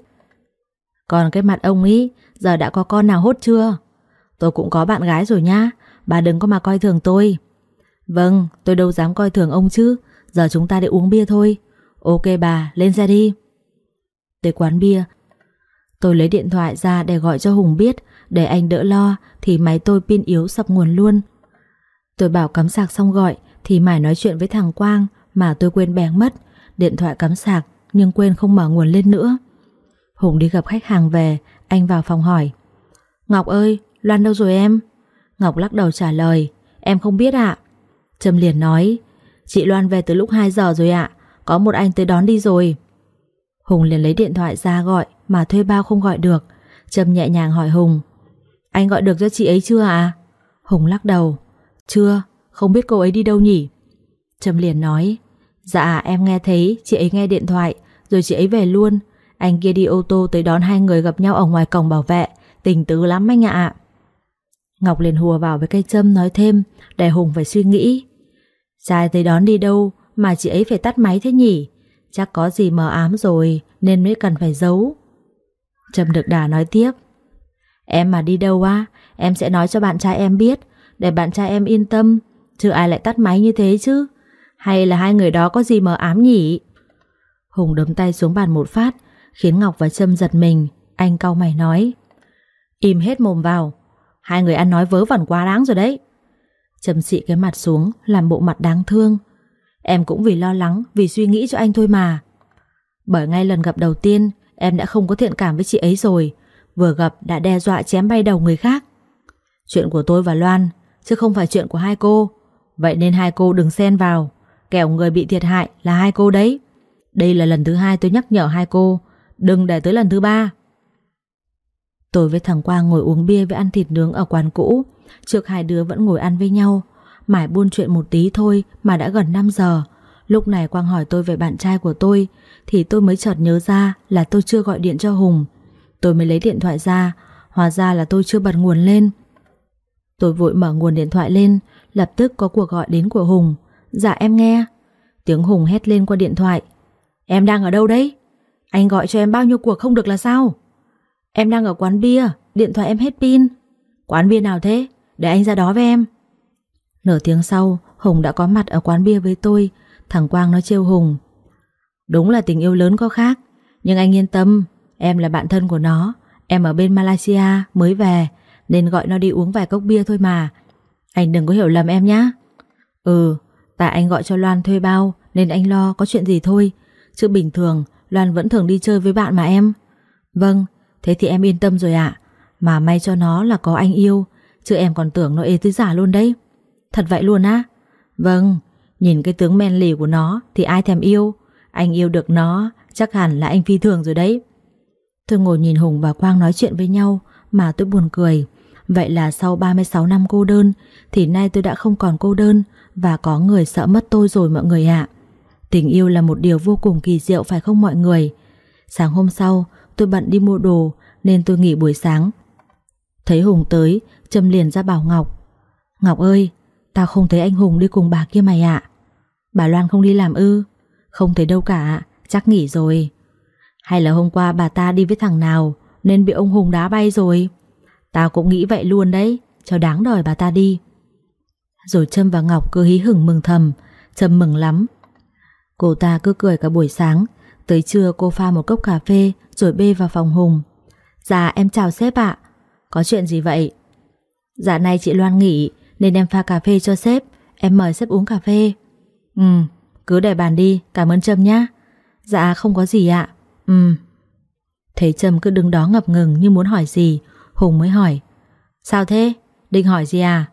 Còn cái mặt ông ý, giờ đã có con nào hốt chưa? Tôi cũng có bạn gái rồi nhá. Bà đừng có mà coi thường tôi. Vâng, tôi đâu dám coi thường ông chứ. Giờ chúng ta đi uống bia thôi. Ok bà, lên xe đi. Tới quán bia, tôi lấy điện thoại ra để gọi cho Hùng biết, để anh đỡ lo, thì máy tôi pin yếu sập nguồn luôn. Tôi bảo cắm sạc xong gọi thì mải nói chuyện với thằng Quang mà tôi quên bén mất. Điện thoại cắm sạc nhưng quên không mở nguồn lên nữa. Hùng đi gặp khách hàng về, anh vào phòng hỏi: Ngọc ơi, Loan đâu rồi em? Ngọc lắc đầu trả lời: Em không biết ạ. Trâm liền nói: Chị Loan về từ lúc 2 giờ rồi ạ. Có một anh tới đón đi rồi. Hùng liền lấy điện thoại ra gọi mà thuê bao không gọi được. Trâm nhẹ nhàng hỏi Hùng: Anh gọi được cho chị ấy chưa ạ? Hùng lắc đầu: Chưa, không biết cô ấy đi đâu nhỉ. Trâm liền nói: Dạ em nghe thấy chị ấy nghe điện thoại rồi chị ấy về luôn. Anh kia đi ô tô tới đón hai người gặp nhau ở ngoài cổng bảo vệ. Tình tứ lắm anh ạ. Ngọc liền hùa vào với cây Trâm nói thêm để Hùng phải suy nghĩ: Trai tới đón đi đâu mà chị ấy phải tắt máy thế nhỉ? Chắc có gì mờ ám rồi nên mới cần phải giấu. Trâm được đà nói tiếp: Em mà đi đâu á, em sẽ nói cho bạn trai em biết, để bạn trai em yên tâm. Chứ ai lại tắt máy như thế chứ? Hay là hai người đó có gì mờ ám nhỉ? Hùng đấm tay xuống bàn một phát, khiến Ngọc và Trâm giật mình. Anh cau mày nói: Im hết mồm vào. Hai người ăn nói vớ vẩn quá đáng rồi đấy. Trâm xị cái mặt xuống, làm bộ mặt đáng thương. Em cũng vì lo lắng, vì suy nghĩ cho anh thôi mà. Bởi ngay lần gặp đầu tiên em đã không có thiện cảm với chị ấy rồi. Vừa gặp đã đe dọa chém bay đầu người khác. Chuyện của tôi và Loan, chứ không phải chuyện của hai cô. Vậy nên hai cô đừng xen vào. Kẻo người bị thiệt hại là hai cô đấy. Đây là lần thứ 2 tôi nhắc nhở hai cô, đừng để tới lần thứ 3. Tôi với thằng Quang ngồi uống bia với ăn thịt nướng ở quán cũ. Trước hai đứa vẫn ngồi ăn với nhau, mải buôn chuyện một tí thôi mà đã gần 5 giờ. Lúc này Quang hỏi tôi về bạn trai của tôi thì tôi mới chợt nhớ ra là tôi chưa gọi điện cho Hùng. Tôi mới lấy điện thoại ra, hóa ra là tôi chưa bật nguồn lên. Tôi vội mở nguồn điện thoại lên, lập tức có cuộc gọi đến của Hùng. Dạ em nghe. Tiếng Hùng hét lên qua điện thoại: Em đang ở đâu đấy? Anh gọi cho em bao nhiêu cuộc không được là sao? Em đang ở quán bia, điện thoại em hết pin. Quán bia nào thế? Để anh ra đó với em. Nửa tiếng sau, Hùng đã có mặt ở quán bia với tôi. Thằng Quang nó trêu Hùng: Đúng là tình yêu lớn có khác, nhưng anh yên tâm, em là bạn thân của nó. Em ở bên Malaysia mới về nên gọi nó đi uống vài cốc bia thôi mà. Anh đừng có hiểu lầm em nhá. Tại anh gọi cho Loan thuê bao nên anh lo có chuyện gì thôi. Chứ bình thường Loan vẫn thường đi chơi với bạn mà em. Vâng, thế thì em yên tâm rồi ạ. Mà may cho nó là có anh yêu, chứ em còn tưởng nó ế tứ giả luôn đấy. Thật vậy luôn á? Vâng, nhìn cái tướng men lì của nó thì ai thèm yêu. Anh yêu được nó chắc hẳn là anh phi thường rồi đấy. Tôi ngồi nhìn Hùng và Quang nói chuyện với nhau mà tôi buồn cười. Vậy là sau 36 năm cô đơn thì nay tôi đã không còn cô đơn và có người sợ mất tôi rồi mọi người ạ. Tình yêu là một điều vô cùng kỳ diệu phải không mọi người? Sáng hôm sau tôi bận đi mua đồ nên tôi nghỉ buổi sáng. Thấy Hùng tới, Trâm liền ra bảo Ngọc: Ngọc ơi, tao không thấy anh Hùng đi cùng bà kia mày ạ. Bà Loan không đi làm ư? Không thấy đâu cả, chắc nghỉ rồi. Hay là hôm qua bà ta đi với thằng nào nên bị ông Hùng đá bay rồi? Tao cũng nghĩ vậy luôn đấy, cho đáng đời bà ta đi. Rồi Trâm và Ngọc cứ hí hửng mừng thầm. Trâm mừng lắm. Cô ta cứ cười cả buổi sáng. Tới trưa cô pha một cốc cà phê rồi bê vào phòng Hùng. Dạ em chào sếp ạ. Có chuyện gì vậy? Dạ nay chị Loan nghỉ nên em pha cà phê cho sếp. Em mời sếp uống cà phê. Cứ để bàn đi, cảm ơn Trâm nhá. Dạ không có gì ạ. Thấy Trâm cứ đứng đó ngập ngừng như muốn hỏi gì, Hùng mới hỏi. Sao thế? Định hỏi gì à?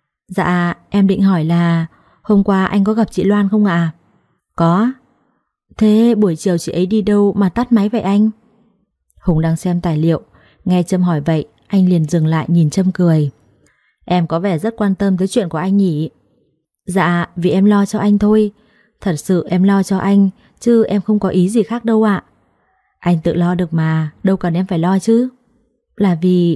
Dạ em định hỏi là hôm qua anh có gặp chị Loan không ạ? Có. Thế buổi chiều chị ấy đi đâu mà tắt máy vậy anh? Hùng đang xem tài liệu, nghe Trâm hỏi vậy, anh liền dừng lại nhìn Trâm cười. Em có vẻ rất quan tâm tới chuyện của anh nhỉ? Dạ vì em lo cho anh thôi. Thật sự em lo cho anh, chứ em không có ý gì khác đâu ạ. Anh tự lo được mà, đâu cần em phải lo chứ. Là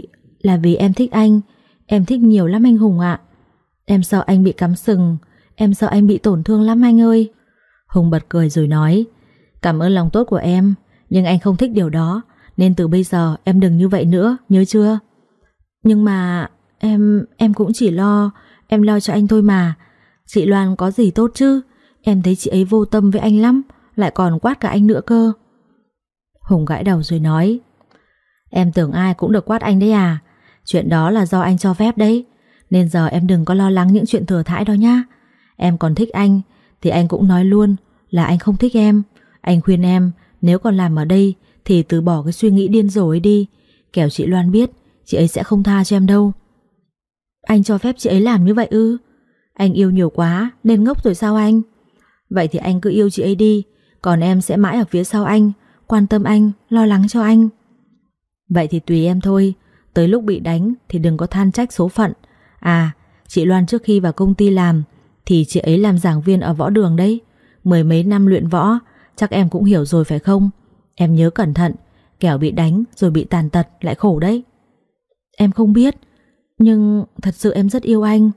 vì em thích anh. Em thích nhiều lắm anh Hùng ạ. Em sợ anh bị cắm sừng. Em sợ anh bị tổn thương lắm anh ơi. Hùng bật cười rồi nói. Cảm ơn lòng tốt của em, nhưng anh không thích điều đó, nên từ bây giờ em đừng như vậy nữa, nhớ chưa? Nhưng mà em cũng chỉ lo. Em lo cho anh thôi mà. Chị Loan có gì tốt chứ? Em thấy chị ấy vô tâm với anh lắm, lại còn quát cả anh nữa cơ. Hùng gãi đầu rồi nói. Em tưởng ai cũng được quát anh đấy à? Chuyện đó là do anh cho phép đấy. Nên giờ em đừng có lo lắng những chuyện thừa thãi đó nhá. Em còn thích anh thì anh cũng nói luôn là anh không thích em. Anh khuyên em nếu còn làm ở đây thì từ bỏ cái suy nghĩ điên rồ ấy đi. Kẻo chị Loan biết, chị ấy sẽ không tha cho em đâu. Anh cho phép chị ấy làm như vậy ư? Anh yêu nhiều quá nên ngốc rồi sao anh? Vậy thì anh cứ yêu chị ấy đi, còn em sẽ mãi ở phía sau anh, quan tâm anh, lo lắng cho anh. Vậy thì tùy em thôi. Tới lúc bị đánh thì đừng có than trách số phận. À, chị Loan trước khi vào công ty làm thì chị ấy làm giảng viên ở võ đường đấy. Mười mấy năm luyện võ, chắc em cũng hiểu rồi phải không? Em nhớ cẩn thận, kẻo bị đánh rồi bị tàn tật lại khổ đấy. Em không biết, nhưng thật sự em rất yêu anh.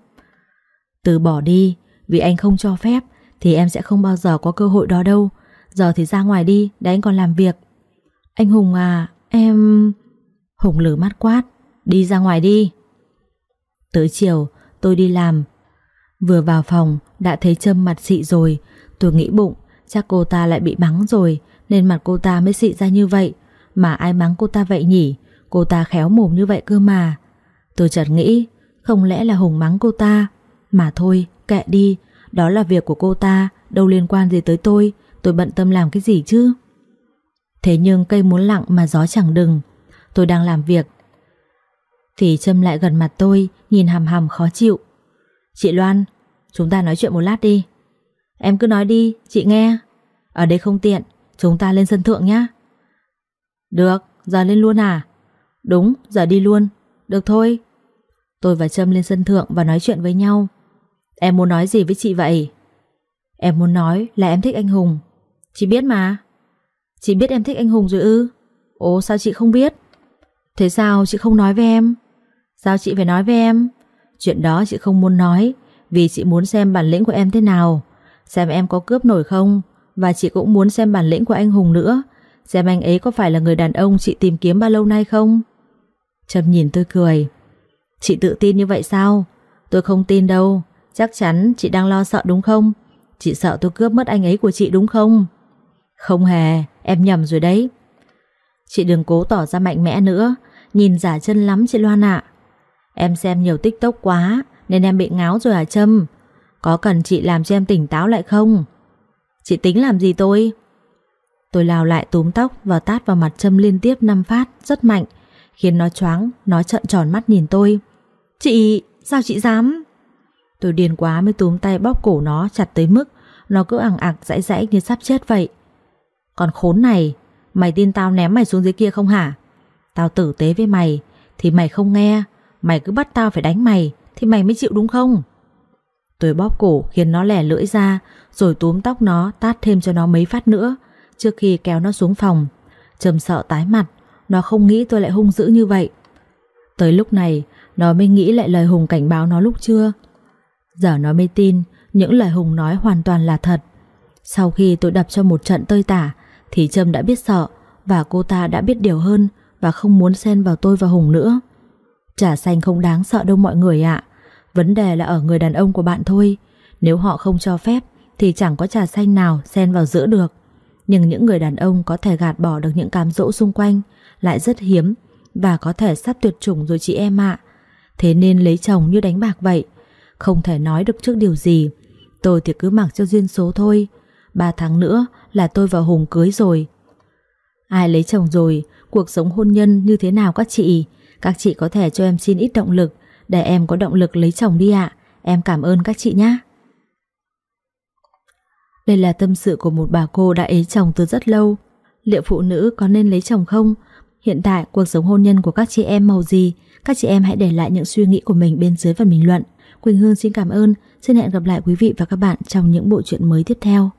Từ bỏ đi, vì anh không cho phép thì em sẽ không bao giờ có cơ hội đó đâu. Giờ thì ra ngoài đi, để anh còn làm việc. Anh Hùng à, em... Hùng lử mắt quát. Đi ra ngoài đi. Tới chiều tôi đi làm. Vừa vào phòng đã thấy Trâm mặt xị rồi. Tôi nghĩ bụng chắc cô ta lại bị mắng rồi, nên mặt cô ta mới xị ra như vậy. Mà ai mắng cô ta vậy nhỉ? Cô ta khéo mồm như vậy cơ mà. Tôi chợt nghĩ không lẽ là Hùng mắng cô ta. Mà thôi kệ đi, đó là việc của cô ta, đâu liên quan gì tới tôi. Tôi bận tâm làm cái gì chứ. Thế nhưng cây muốn lặng mà gió chẳng đừng. Tôi đang làm việc thì Trâm lại gần mặt tôi, nhìn hằm hằm khó chịu. Chị Loan, chúng ta nói chuyện một lát đi. Em cứ nói đi, chị nghe. Ở đây không tiện, chúng ta lên sân thượng nhá. Được, giờ lên luôn à? Đúng, giờ đi luôn. Được thôi. Tôi và Trâm lên sân thượng và nói chuyện với nhau. Em muốn nói gì với chị vậy? Em muốn nói là em thích anh Hùng. Chị biết mà. Chị biết em thích anh Hùng rồi ư? Ồ, sao chị không biết? Thế sao chị không nói với em? Sao chị phải nói với em? Chuyện đó chị không muốn nói, vì chị muốn xem bản lĩnh của em thế nào, xem em có cướp nổi không. Và chị cũng muốn xem bản lĩnh của anh Hùng nữa, xem anh ấy có phải là người đàn ông chị tìm kiếm bao lâu nay không. Trâm nhìn tôi cười. Chị tự tin như vậy sao? Tôi không tin đâu. Chắc chắn chị đang lo sợ đúng không? Chị sợ tôi cướp mất anh ấy của chị đúng không? Không hề, em nhầm rồi đấy. Chị đừng cố tỏ ra mạnh mẽ nữa, nhìn giả chân lắm chị Loan ạ. Em xem nhiều TikTok quá nên em bị ngáo rồi hả Trâm? Có cần chị làm cho em tỉnh táo lại không? Chị tính làm gì tôi? Tôi lao lại túm tóc và tát vào mặt Trâm liên tiếp 5 phát rất mạnh, khiến nó choáng, nó trợn tròn mắt nhìn tôi. Chị, sao chị dám? Tôi điên quá mới túm tay bóp cổ nó chặt tới mức nó cứ ằng ặc giãy giãy như sắp chết vậy. Còn khốn này, mày tin tao ném mày xuống dưới kia không hả? Tao tử tế với mày thì mày không nghe, mày cứ bắt tao phải đánh mày thì mày mới chịu đúng không? Tôi bóp cổ khiến nó lẻ lưỡi ra, rồi túm tóc nó tát thêm cho nó mấy phát nữa trước khi kéo nó xuống phòng. Trâm sợ tái mặt, nó không nghĩ tôi lại hung dữ như vậy. Tới lúc này nó mới nghĩ lại lời Hùng cảnh báo nó lúc trưa. Giờ nó mới tin những lời Hùng nói hoàn toàn là thật. Sau khi tôi đập cho một trận tơi tả thì Trâm đã biết sợ, và cô ta đã biết điều hơn và không muốn xen vào tôi và Hùng nữa. Trà xanh không đáng sợ đâu mọi người ạ. Vấn đề là ở người đàn ông của bạn thôi. Nếu họ không cho phép thì chẳng có trà xanh nào xen vào giữa được. Nhưng những người đàn ông có thể gạt bỏ được những cám dỗ xung quanh lại rất hiếm, và có thể sắp tuyệt chủng rồi chị em ạ. Thế nên lấy chồng như đánh bạc vậy, không thể nói được trước điều gì. Tôi thì cứ mặc cho duyên số thôi. 3 tháng nữa là tôi và Hùng cưới rồi. Ai lấy chồng rồi, cuộc sống hôn nhân như thế nào các chị? Các chị có thể cho em xin ít động lực để em có động lực lấy chồng đi ạ. Em cảm ơn các chị nhé. Đây là tâm sự của một bà cô đã ế chồng từ rất lâu. Liệu phụ nữ có nên lấy chồng không? Hiện tại cuộc sống hôn nhân của các chị em màu gì? Các chị em hãy để lại những suy nghĩ của mình bên dưới phần bình luận. Quỳnh Hương xin cảm ơn. Xin hẹn gặp lại quý vị và các bạn trong những bộ truyện mới tiếp theo.